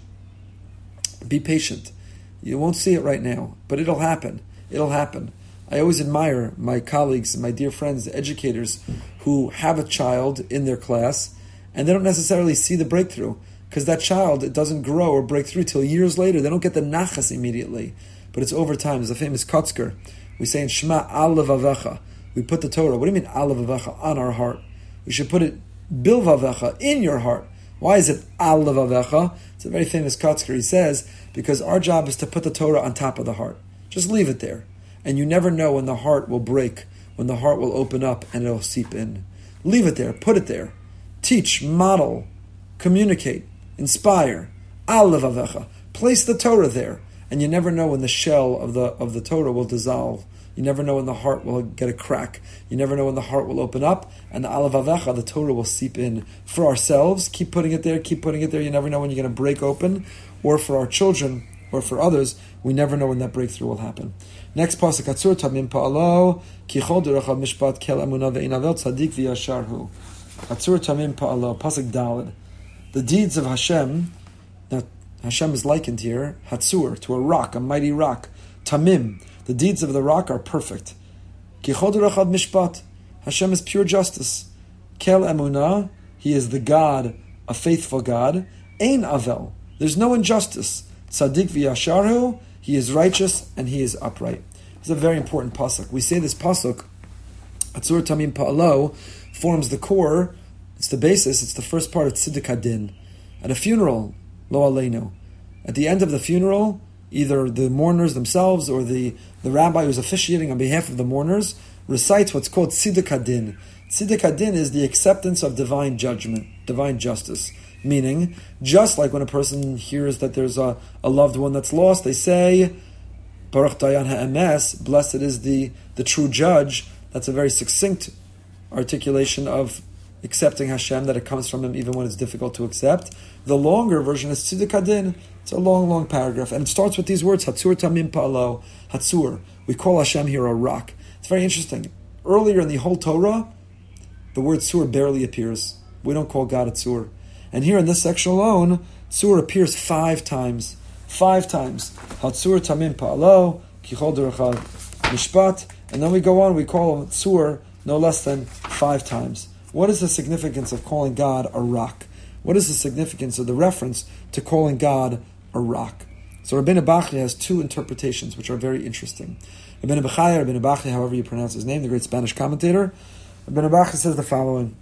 Be patient. You won't see it right now, but it'll happen. It'll happen. I always admire my colleagues and my dear friends, the educators, who have a child in their class, and they don't necessarily see the breakthrough, because that child, it doesn't grow or break through till years later. They don't get the nachas immediately, but it's over time. There's a famous Kotzker. We say in Shema, Al Levavecha. We put the Torah, what do you mean Al Levavecha? On our heart. We should put it Bil Vavecha, in your heart. Why is it Al Levavecha? It's a very famous Kotzker. He says, because our job is to put the Torah on top of the heart. Just leave it there. And you never know when the heart will break, when the heart will open up and it'll seep in. Leave it there. Put it there. Teach, model, communicate, inspire. Al Levavecha. Place the Torah there. And you never know when the shell of the of the Torah will dissolve. You never know when the heart will get a crack. You never know when the heart will open up, and the Alav Avecha, the Torah, will seep in. For ourselves, keep putting it there, keep putting it there. You never know when you're going to break open. Or for our children, or for others, we never know when that breakthrough will happen. Next pasuk, Hatzur Tamim Pa'alo, Kichol Derechad Mishpat Kel Emunah Ve'inavel Tzadik V'Yashar Hu. Hatzur Tamim Pa'alo, pasuk Daled. The deeds of Hashem, now Hashem is likened here, Hatzur, to a rock, a mighty rock. Tamim, the deeds of the rock are perfect. Kichod Rechad Mishpat. Hashem is pure justice. Kel Emunah. He is the God, a faithful God. Ein Avel. There's no injustice. Tzadik v'yasharhu. He is righteous and he is upright. It's a very important pasuk. We say this pasuk, Atzur Tamim Pa'alo, forms the core. It's the basis. It's the first part of Tziddik Hadin. At a funeral, Lo Aleinu. At the end of the funeral, either the mourners themselves or the, the rabbi who's officiating on behalf of the mourners recites what's called Tziddik Hadin. Tziddik Hadin is the acceptance of divine judgment, divine justice. Meaning, just like when a person hears that there's a, a loved one that's lost, they say, Baruch Dayan Ha'emes, blessed is the, the true judge. That's a very succinct articulation of accepting Hashem, that it comes from Him even when it's difficult to accept. The longer version is Tziddik Hadin. It's a long, long paragraph. And it starts with these words, Hatzur Tamim Pa'alo, Hatzur. We call Hashem here a rock. It's very interesting. Earlier in the whole Torah, the word Tzur barely appears. We don't call God a Tzur. And here in this section alone, Tzur appears five times. Five times. Hatzur Tamim Pa'alo, Kichol Derechad Mishpat. And then we go on, we call him Tzur no less than five times. What is the significance of calling God a rock? What is the significance of the reference to calling God a rock? So Rabbeinu Bachya has two interpretations which are very interesting. Rabbeinu Bachya, Rabbeinu Bachya, however you pronounce his name, the great Spanish commentator, Rabbeinu Bachya says the following.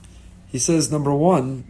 He says, number one,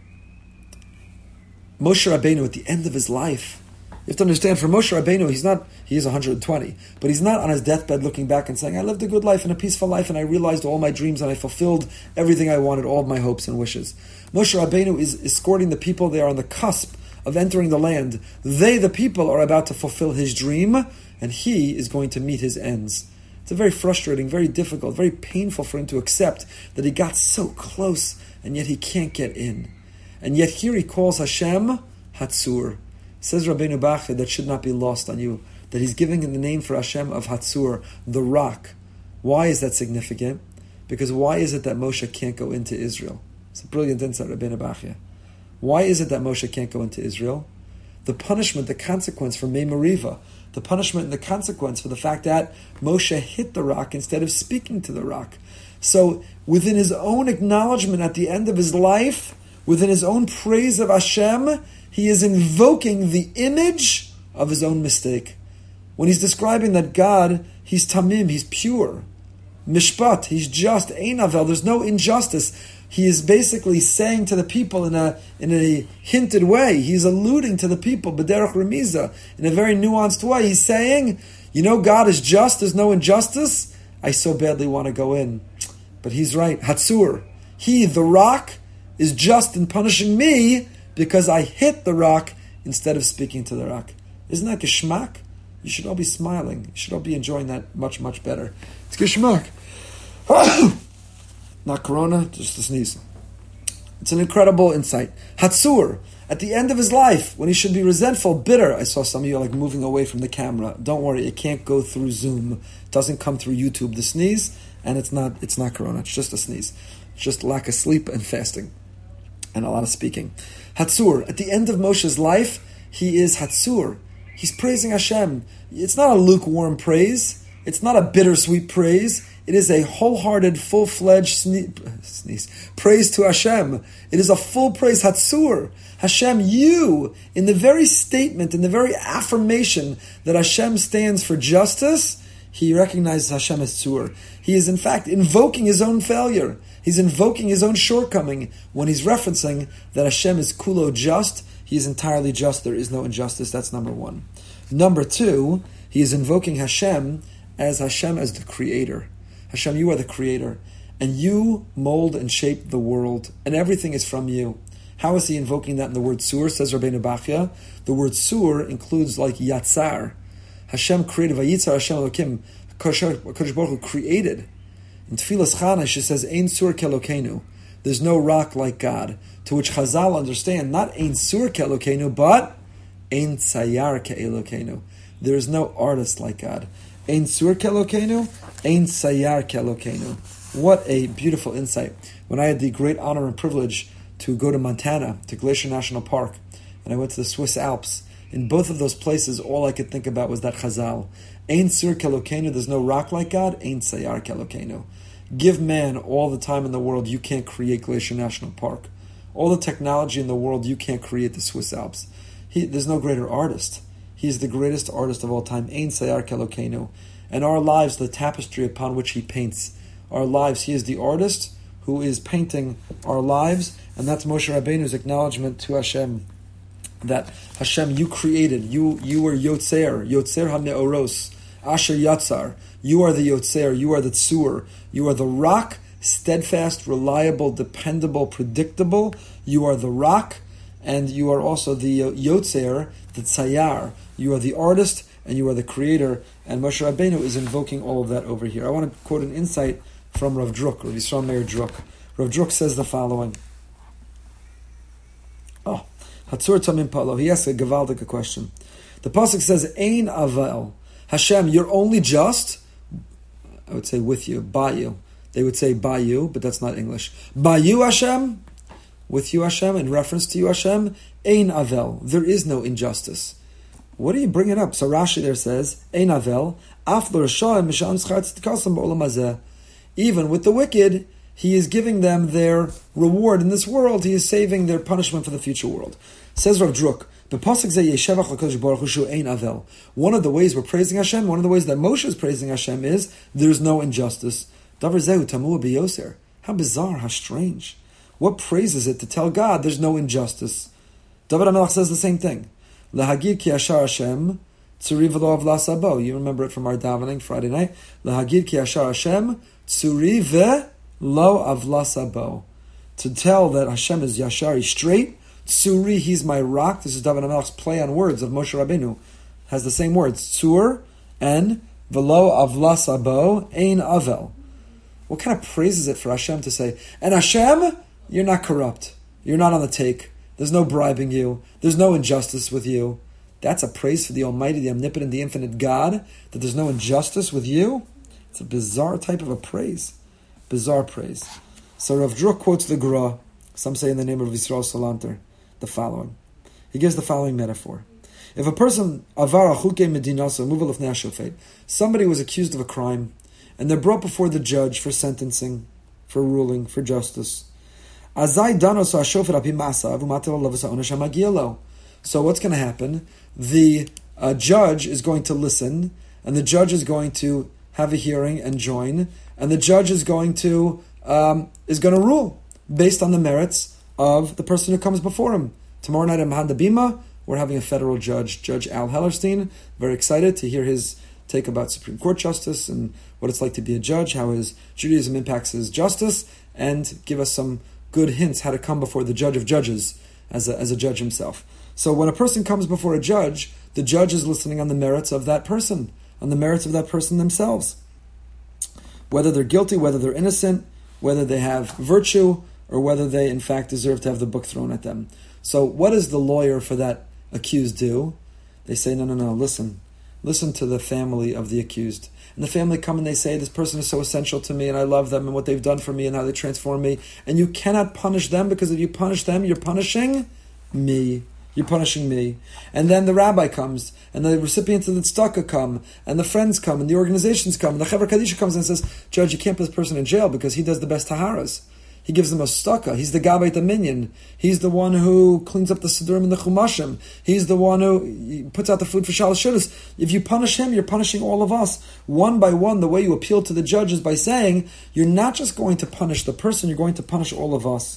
Moshe Rabbeinu at the end of his life, you have to understand, for Moshe Rabbeinu, he's not, he is one hundred twenty, but he's not on his deathbed looking back and saying, I lived a good life and a peaceful life and I realized all my dreams and I fulfilled everything I wanted, all of my hopes and wishes. Moshe Rabbeinu is escorting the people. They are on the cusp of entering the land. They, the people, are about to fulfill his dream, and he is going to meet his ends. It's a very frustrating, very difficult, very painful for him to accept that he got so close, and yet he can't get in. And yet here he calls Hashem Hatzur. Says Rabbeinu Bachya, that should not be lost on you, that he's giving the name for Hashem of Hatzur, the rock. Why is that significant? Because why is it that Moshe can't go into Israel? It's a brilliant insight, Rabbeinu Bachya. Why is it that Moshe can't go into Israel? The punishment, the consequence for Mei Meriva, the punishment and the consequence for the fact that Moshe hit the rock instead of speaking to the rock. So within his own acknowledgement at the end of his life, within his own praise of Hashem, he is invoking the image of his own mistake. When he's describing that God, he's tamim, he's pure. mishpat. He's just. Ein avel. There's no injustice. He is basically saying to the people in a in a hinted way. He's alluding to the people, b'derech remiza, in a very nuanced way. He's saying, you know, God is just. There's no injustice. I so badly want to go in, but He's right. Hatzur. He, the rock, is just in punishing me because I hit the rock instead of speaking to the rock. Isn't that geschmack? You should all be smiling. You should all be enjoying that much, much better. It's geschmack. Not corona, just a sneeze. It's an incredible insight. Hatzur, at the end of his life, when he should be resentful, bitter. I saw some of you like moving away from the camera. Don't worry, it can't go through Zoom. It doesn't come through YouTube. The sneeze, and it's not it's not corona, it's just a sneeze. It's just lack of sleep and fasting. And a lot of speaking. Hatzur, at the end of Moshe's life, he is Hatzur. He's praising Hashem. It's not a lukewarm praise. It's not a bittersweet praise. It is a wholehearted, full-fledged sne- sneeze. Praise to Hashem. It is a full praise, Hatzur. Hashem, you, in the very statement, in the very affirmation that Hashem stands for justice, he recognizes Hashem as Tzur. He is in fact invoking his own failure. He's invoking his own shortcoming when he's referencing that Hashem is kulo just. He is entirely just. There is no injustice. That's number one. Number two, he is invoking Hashem as Hashem as the creator. Hashem, you are the creator, and you mold and shape the world, and everything is from you. How is he invoking that in the word Sur, says Rabbeinu Bachya? The word Sur includes like Yatzar. Hashem created, Vayitzar Hashem Elokim, Kodesh Baruch Hu created. In Tfilas Chana, she says, Ein Sur Kelokenu. There's no rock like God. To which Chazal understand, not Ein Sur Kelokenu, but Ein Tzayar Ke'elokenu. There is no artist like God. Ein Sur Kelokenu, Ein Tzayar Kelokenu. What a beautiful insight. When I had the great honor and privilege to go to Montana, to Glacier National Park, and I went to the Swiss Alps, in both of those places, all I could think about was that Chazal. Ein Sur Kelokenu, there's no rock like God. Ein Tzayar Kelokenu. Give man all the time in the world, you can't create Glacier National Park. All the technology in the world, you can't create the Swiss Alps. He, there's no greater artist. He is the greatest artist of all time. Ein Tzayar Kelokenu. And our lives, the tapestry upon which he paints. Our lives, he is the artist who is painting our lives. And that's Moshe Rabbeinu's acknowledgement to Hashem. That Hashem, you created. You you were Yotzer. Yotzer HaMe'oros. Asher Yatzar. You are the Yotzer. You are the Tzur. You are the rock. Steadfast, reliable, dependable, predictable. You are the rock. And you are also the Yotzer, the Tzayar. You are the artist and you are the creator. And Moshe Rabbeinu is invoking all of that over here. I want to quote an insight from Rav Druk, Rav Yisrael Meir Druk. Rav Druk says the following. Oh, Hatzur Tamim Palo. He asks a Gavaldik question. The pasuk says, Ein Avel. Hashem, you're only just, I would say with you, by you. They would say by you, but that's not English. By you, Hashem, with you, Hashem, in reference to you, Hashem, Ein Avel. There is no injustice. What are you bringing up? So Rashi there says, Ein Avel, Af lo Rashaim Misham Schar Tzidkasam Ba'olam Hazeh. Even with the wicked, he is giving them their reward in this world. He is saving their punishment for the future world. Says Rav Druk, one of the ways we're praising Hashem, one of the ways that Moshe is praising Hashem is there's no injustice. How bizarre, how strange. What praise is it to tell God there's no injustice? David HaMelech says the same thing. Lahagir ki yashar Hashem, tzuri v'lo avla sabo. You remember it from our davening Friday night. Lahagir ki yashar Hashem, tzuri v'lo avla sabo. To tell that Hashem is yashar, he's straight. Tzuri, he's my rock. This is David HaMelech's play on words of Moshe Rabbeinu. Has the same words. Tzur and v'lo avla sabo, ein avel. What kind of praise is it for Hashem to say, and Hashem, you're not corrupt. You're not on the take. There's no bribing you. There's no injustice with you. That's a praise for the Almighty, the Omnipotent, the Infinite God, that there's no injustice with you. It's a bizarre type of a praise. Bizarre praise. So Rav Druk quotes the Gra, some say in the name of Yisrael Salanter, the following. He gives the following metaphor. If a person, avara chuke medinasa, muval of nashofet, somebody was accused of a crime, and they're brought before the judge for sentencing, for ruling, for justice. So what's going to happen? The uh, judge is going to listen, and the judge is going to have a hearing and join, and the judge is going to um, is going to rule based on the merits of the person who comes before him. Tomorrow night at Mahan Bima, we're having a federal judge, Judge Al Hellerstein. Very excited to hear his take about Supreme Court justice and what it's like to be a judge, how his Judaism impacts his justice, and give us some good hints how to come before the judge of judges as a, as a judge himself. So when a person comes before a judge, the judge is listening on the merits of that person, on the merits of that person themselves. Whether they're guilty, whether they're innocent, whether they have virtue, or whether they in fact deserve to have the book thrown at them. So what does the lawyer for that accused do? They say, no, no, no, listen. Listen to the family of the accused. And the family come and they say, this person is so essential to me and I love them and what they've done for me and how they transform me. And you cannot punish them, because if you punish them, you're punishing me. You're punishing me. And then the rabbi comes, and the recipients of the tzedakah come, and the friends come, and the organizations come, and the Chevra Kadisha comes and says, Judge, you can't put this person in jail because he does the best taharas. He gives them a tzedakah. He's the gabbai the minyan. He's the one who cleans up the siddurim and the chumashim. He's the one who puts out the food for shalosh shidduchos. If you punish him, you're punishing all of us. One by one, the way you appeal to the judge is by saying, you're not just going to punish the person, you're going to punish all of us.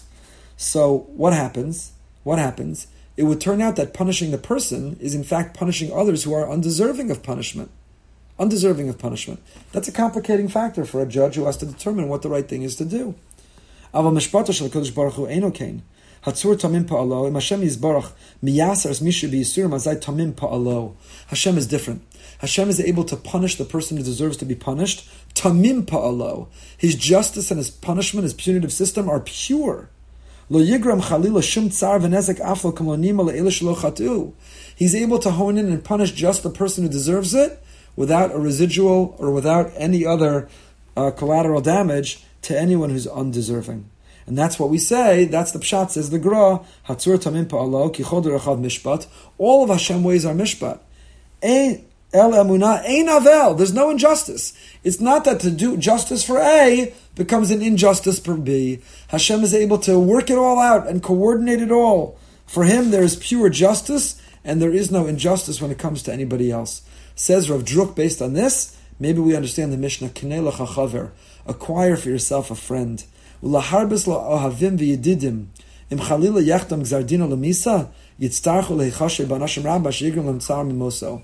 So what happens? What happens? It would turn out that punishing the person is in fact punishing others who are undeserving of punishment. Undeserving of punishment. That's a complicating factor for a judge who has to determine what the right thing is to do. Aval mishpato shel Kodesh Baruch Hu eino kein. Hatzur tamim pa'alo. Im Hashem yizbarach miyasar es mishu b'yisurim azay tamim pa'alo. Hashem is different. Hashem is able to punish the person who deserves to be punished. Tamim pa'alo. His justice and his punishment, his punitive system are pure. Lo yigram chalila shum tsar v'nezek aflo kamlonima le'ela shelo chatu. He's able to hone in and punish just the person who deserves it without a residual or without any other uh, collateral damage to anyone who's undeserving. And that's what we say, that's the pshat, says the Gra, Hatzur tamim pa'alo, ki chod rachad mishpat. All of Hashem ways are mishpat. Ein el emunah, ein avel. There's no injustice. It's not that to do justice for A becomes an injustice for B. Hashem is able to work it all out and coordinate it all. For him, there is pure justice, and there is no injustice when it comes to anybody else. Says Rav Druk, based on this, maybe we understand the Mishnah, Knei lecha chaver, acquire for yourself a friend. Ulaharbis la'ohavim v'yedidim, im chalila yachtam gzardino lemisa, yitztarchu lehechashe banashim rabba, sheyigram lemtzar mimoso.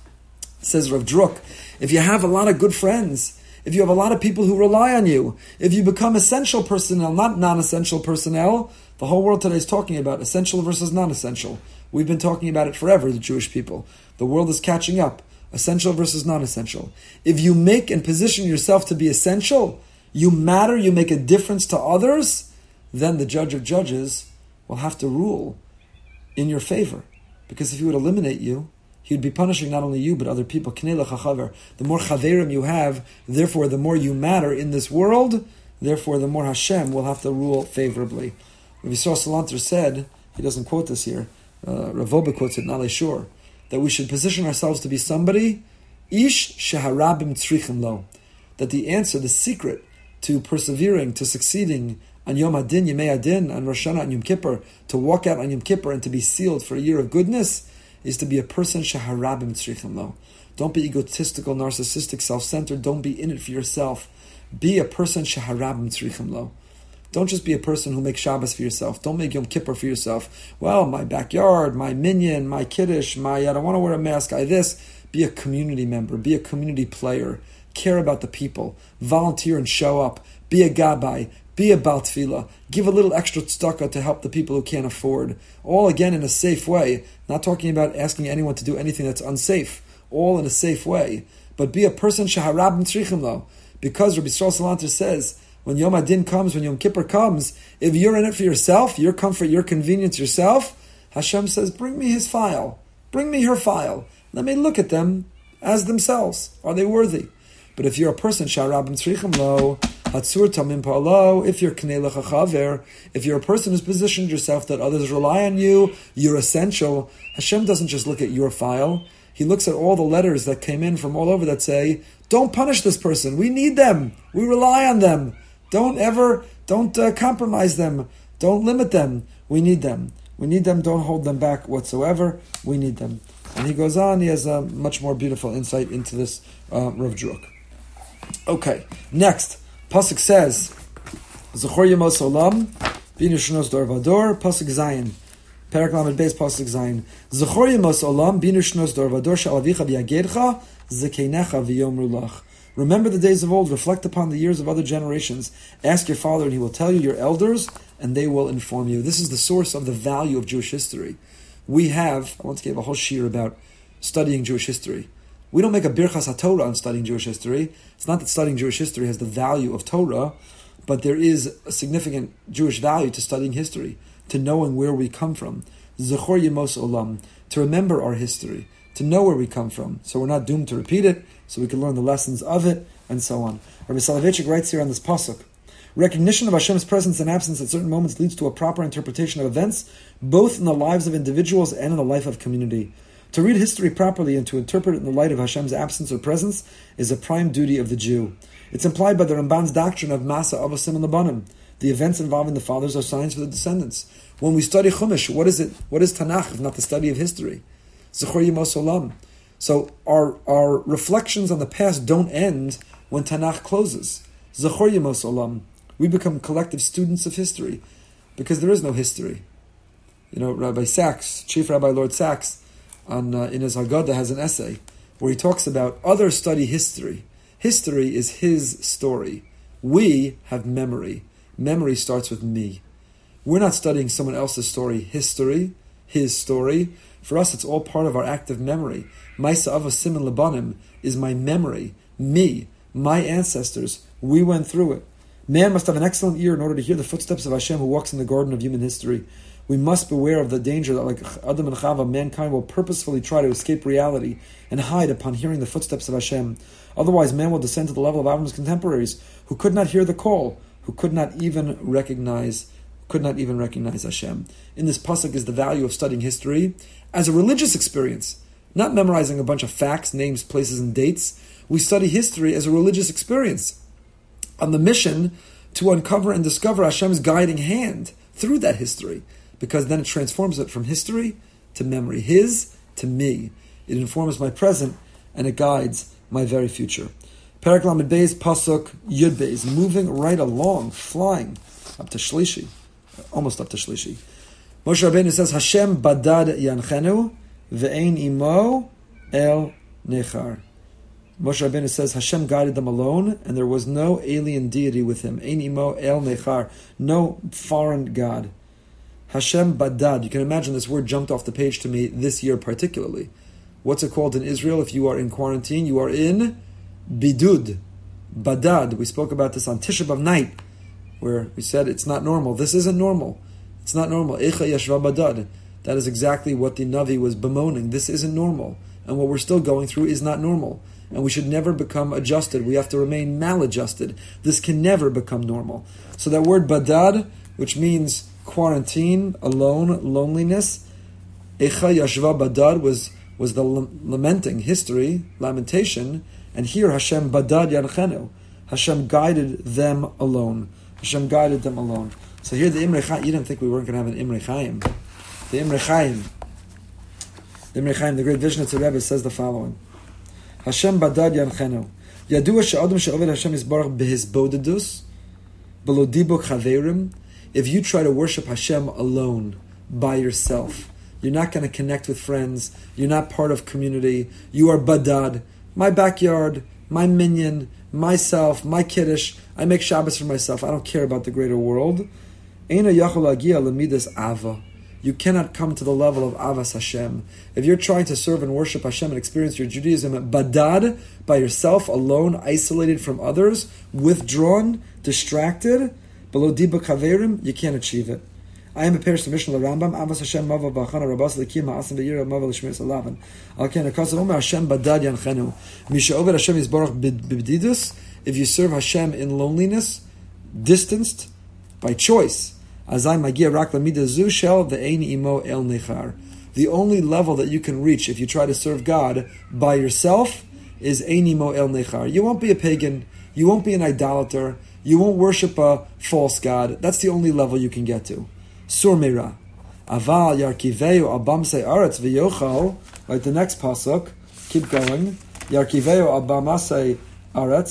Says Rav Druk, if you have a lot of good friends, if you have a lot of people who rely on you, if you become essential personnel, not non-essential personnel, the whole world today is talking about essential versus non-essential. We've been talking about it forever, the Jewish people. The world is catching up. Essential versus non-essential. If you make and position yourself to be essential, you matter, you make a difference to others, then the judge of judges will have to rule in your favor. Because if he would eliminate you, he would be punishing not only you, but other people. Knei lecha chaver. The more chaverim you have, therefore the more you matter in this world, therefore the more Hashem will have to rule favorably. Rav Yisrael Salanter said, he doesn't quote this here, uh, Rav Vobe quotes it, not sure, that we should position ourselves to be somebody, ish sheharabim tzrichim lo, that the answer, the secret to persevering, to succeeding on Yom Adin, Yemei Adin, on Rosh Hashanah, on Yom Kippur, to walk out on Yom Kippur and to be sealed for a year of goodness, is to be a person sheharabim tzrichim lo. Don't be egotistical, narcissistic, self-centered. Don't be in it for yourself. Be a person sheharabim tzrichim lo. Don't just be a person who makes Shabbos for yourself. Don't make Yom Kippur for yourself. Well, my backyard, my minyan, my kiddush, my I don't want to wear a mask, I this. Be a community member. Be a community player. Care about the people. Volunteer and show up. Be a gabbai. Be a bal tefillah. Give a little extra tzedakah to help the people who can't afford. All again in a safe way. Not talking about asking anyone to do anything that's unsafe. All in a safe way. But be a person sheharabim tzrichim lo. Because Rabbi Yisrael Salanter says, when Yom Adin comes, when Yom Kippur comes, if you're in it for yourself, your comfort, your convenience yourself, Hashem says, bring me his file. Bring me her file. Let me look at them as themselves. Are they worthy? But if you're a person, Sharabim Tzrichim Lo, Hatzur Tamim Pa'alo, if you're Knei Lecha Chaver, if you're a person who's positioned yourself that others rely on you, you're essential, Hashem doesn't just look at your file. He looks at all the letters that came in from all over that say, don't punish this person. We need them. We rely on them. Don't ever, don't uh, compromise them. Don't limit them. We need them. We need them. Don't hold them back whatsoever. We need them. And he goes on, he has a much more beautiful insight into this uh, Rav Druk. Okay, next, Pasuk says, Zechor Yemos Olam, Binu Shnos Dor Vador, Pasuk Zayin. Perak Lamed Beis, Pasuk Zayin. Zechor Yemos Olam, Binu Shnos Dor Vador, Shalavicha V'yagedcha, Zekeinecha V'yomru Lach. Remember the days of old, reflect upon the years of other generations. Ask your father and he will tell you, your elders, and they will inform you. This is the source of the value of Jewish history. We have, I want to give a whole shir about studying Jewish history. We don't make a Birchas HaTorah on studying Jewish history. It's not that studying Jewish history has the value of Torah, but there is a significant Jewish value to studying history, to knowing where we come from. Zechor Yemos Olam, to remember our history, to know where we come from, so we're not doomed to repeat it, so we can learn the lessons of it, and so on. Rabbi Soloveitchik writes here on this pasuk, recognition of Hashem's presence and absence at certain moments leads to a proper interpretation of events, both in the lives of individuals and in the life of community. To read history properly and to interpret it in the light of Hashem's absence or presence is a prime duty of the Jew. It's implied by the Ramban's doctrine of Masa Avosim and Labanim. The events involving the fathers are signs for the descendants. When we study Chumash, what is it? What is Tanakh if not the study of history? Zechor Yemos Olam. So our our reflections on the past don't end when Tanakh closes. Zechor Yemos Olam. We become collective students of history because there is no history. You know, Rabbi Sachs, Chief Rabbi Lord Sachs, on uh, in his Haggadah has an essay where he talks about others study history. History is his story. We have memory. Memory starts with me. We're not studying someone else's story. History, his story. For us, it's all part of our active memory. Maisa Avosim and Labanim is my memory. Me, my ancestors. We went through it. Man must have an excellent ear in order to hear the footsteps of Hashem who walks in the garden of human history. We must beware of the danger that, like Adam and Chava, mankind will purposefully try to escape reality and hide upon hearing the footsteps of Hashem. Otherwise, man will descend to the level of Avram's contemporaries, who could not hear the call, who could not even recognize, could not even recognize Hashem. In this pasuk is the value of studying history as a religious experience, not memorizing a bunch of facts, names, places, and dates. We study history as a religious experience, on the mission to uncover and discover Hashem's guiding hand through that history, because then it transforms it from history to memory, his to me. It informs my present and it guides my very future. Perak Lamed Beis, Pasuk Yud Beis, moving right along, flying up to Shlishi, almost up to Shlishi. Moshe Rabbeinu says, Hashem badad yanchenu ve'ein imo el nechar. Moshe Rabbeinu says Hashem guided them alone, and there was no alien deity with him. Ein imo el nechar, no foreign god. Hashem badad. You can imagine this word jumped off the page to me this year particularly. What's it called in Israel if you are in quarantine? You are in bidud, badad. We spoke about this on Tisha B'Av night, where we said it's not normal. This isn't normal. It's not normal. Eicha yashva badad. That is exactly what the Navi was bemoaning. This isn't normal. And what we're still going through is not normal. And we should never become adjusted. We have to remain maladjusted. This can never become normal. So that word badad, which means quarantine, alone, loneliness, Eicha yashva badad was, was the lamenting history, lamentation, and here Hashem badad yanchenu. Hashem guided them alone. Hashem guided them alone. So here the Imrei Chaim, you didn't think we weren't going to have an Imrei Chaim. The Imrei Chaim, the Imrei Chaim, the great Vishnitzer Rebbe says the following. Hashem badad yanchenu. Yadua she'adam she'oved Hashem yisbarach behisbodedus, below dibuk chaverim. If you try to worship Hashem alone, by yourself, you're not going to connect with friends, you're not part of community, you are badad, my backyard, my minyan, myself, my kiddush, I make Shabbos for myself, I don't care about the greater world. Eina yachol hagia lemidas ava. You cannot come to the level of Avas Hashem. If you're trying to serve and worship Hashem and experience your Judaism badad, by yourself, alone, isolated from others, withdrawn, distracted, below dibuk haverim, you can't achieve it. I am a Perish Mishnah Rambam. Avas Hashem Mava Bachana Rabbas Lekim Ha'asim Be'ira Mava L'Shmiras Alavan. Al Ken Akasav Omer Hashem Badad Yanchenu. Misha Oved Hashem Yisbarach B'Bdidus. If you serve Hashem in loneliness, distanced by choice, Azai Magia Rak Lamida Zu Shel Ve'ein Imo El Nechar. The only level that you can reach if you try to serve God by yourself is Ein Imo El Nechar. You won't be a pagan. You won't be an idolater. You won't worship a false god. That's the only level you can get to. Sur Meira. Aval Yarkiveu Abamse Aretz V'yochal. Like the next pasuk. Keep going. Yarkiveu Abamase Aretz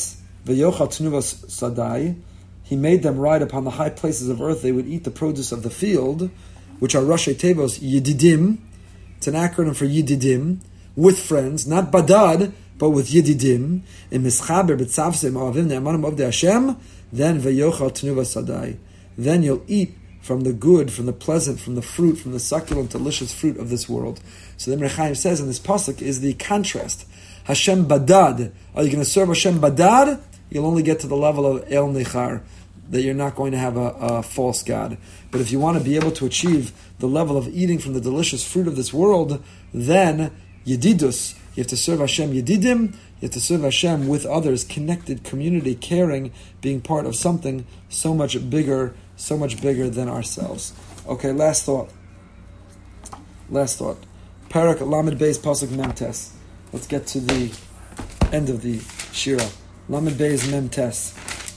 V'yochal tnuvas sadai. He made them ride upon the high places of earth. They would eat the produce of the field, which are Rashi Tevos, Yedidim. It's an acronym for Yedidim, with friends, not Badad, but with Yedidim. In Mischaber b'tzavsim avim ne'amanim of the Hashem, then V'yochal tnuvas sadai. Then you'll eat from the good, from the pleasant, from the fruit, from the succulent, delicious fruit of this world. So the Mir Chaim says in this pasuk is the contrast. Hashem Badad. Are you going to serve Hashem Badad? You'll only get to the level of El Nechar, that you're not going to have a, a false God. But if you want to be able to achieve the level of eating from the delicious fruit of this world, then Yedidus, you have to serve Hashem Yedidim, you have to serve Hashem with others, connected, community, caring, being part of something so much bigger, so much bigger than ourselves. Okay, last thought. Last thought. Parak Lamed Beis Pasuk Memtes. Let's get to the end of the Shira. Lamed Beis Memtes.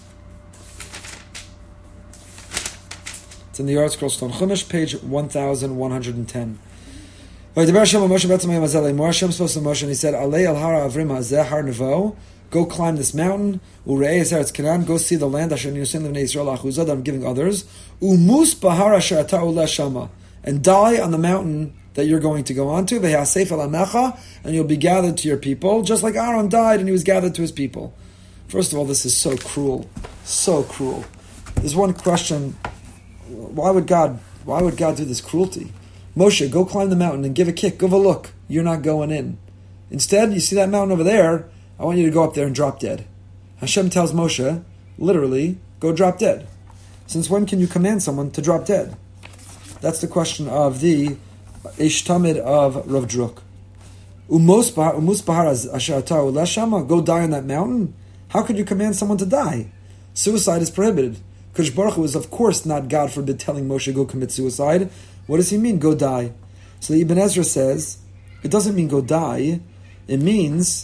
It's in the Yard Scroll Stone Chumash, page one thousand one hundred ten. Moshe spoke to Moshe and he said, Alei al hara avrim hazeh har nevo. Go climb this mountain. Ure'ei eretz Canaan. Go see the land asher niusin l'bnei Yisrael achuzah that I'm giving others. Umus bahar asher ata uleh shama. And die on the mountain that you're going to go on to. Ve'hasef al amecha. And you'll be gathered to your people, just like Aaron died and he was gathered to his people. First of all, this is so cruel. So cruel. There's one question. Why would God, why would God do this cruelty? Moshe, go climb the mountain and give a kick. Give a look. You're not going in. Instead, you see that mountain over there? I want you to go up there and drop dead. Hashem tells Moshe, literally, go drop dead. Since when can you command someone to drop dead? That's the question of the Eish Tamid of Rav Druk. Umus bahar asher ata uleh shama. Go die on that mountain? How could you command someone to die? Suicide is prohibited. Kodesh Baruch Hu is, of course, not, God forbid, telling Moshe, go commit suicide. What does he mean, go die? So Ibn Ezra says, it doesn't mean go die. It means,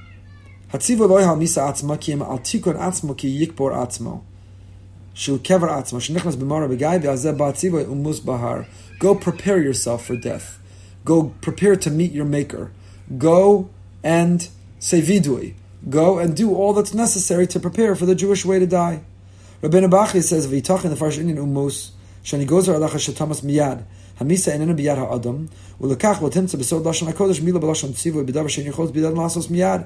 Hatzivu lo yahal misa atzma ki im al tikun atzmo ki yikbor atzmo. Shul kever atzmo. Shenichnas b'mara b'gai v'azeh ba'atzivu umus bahar. Go prepare yourself for death. Go prepare to meet your maker. Go and say vidui. Go and do all that's necessary to prepare for the Jewish way to die. Rabbeinu Bachli says, "V'yitach in the Farsh Indian umus shani gozer alacha shetamas miyad hamisa enena biyad ha'adam u'lekach v'timtza b'sod lashon hakodesh mila b'lashon tzivu b'davar sheni yichoz b'yad ma'asos miyad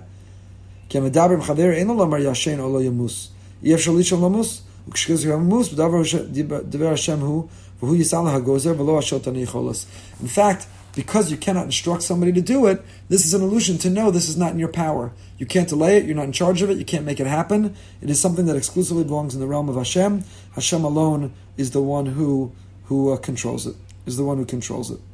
ki ha'medaber m'chaver ein lo lamar yashen o lo yamus yef shalishon lamus u'kshkez yamus b'davar dever Hashem hu v'hu yisal ha'gozer v'lo ha'shot ani yicholos." In fact, because you cannot instruct somebody to do it, this is an illusion to know this is not in your power. You can't delay it, you're not in charge of it, you can't make it happen. It is something that exclusively belongs in the realm of Hashem. Hashem alone is the one who who uh, controls it, is the one who controls it.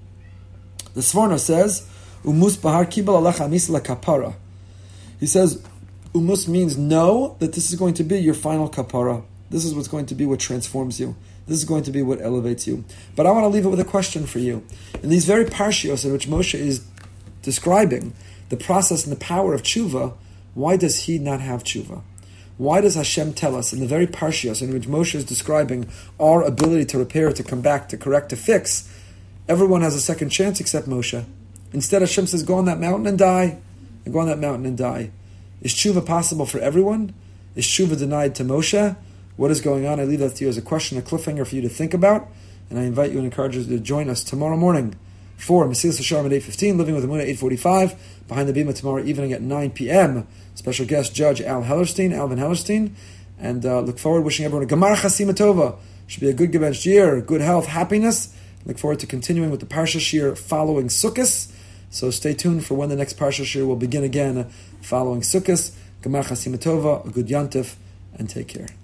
The Sforno says, Umus bahar kibal alecha misla kapara. He says, Umus means know that this is going to be your final kapara. This is what's going to be what transforms you. This is going to be what elevates you. But I want to leave it with a question for you. In these very parshios in which Moshe is describing the process and the power of tshuva, why does he not have tshuva? Why does Hashem tell us in the very parshios in which Moshe is describing our ability to repair, to come back, to correct, to fix, everyone has a second chance except Moshe? Instead, Hashem says, go on that mountain and die. And go on that mountain and die. Is tshuva possible for everyone? Is tshuva denied to Moshe? What is going on? I leave that to you as a question, a cliffhanger for you to think about. And I invite you and encourage you to join us tomorrow morning for Mesilas Yesharim at eight fifteen, Living with the Moon at eight forty-five, Behind the Bima tomorrow evening at nine p.m. Special guest, Judge Al Hellerstein, Alvin Hellerstein. And uh, look forward, wishing everyone a Gemar Chasima Tova. Should be a good Gebench year, good health, happiness. Look forward to continuing with the Parsha Shir following Sukkot. So stay tuned for when the next Parsha Shir will begin again following Sukkot. Gemar Chasima Tova, a good Yantif, and take care.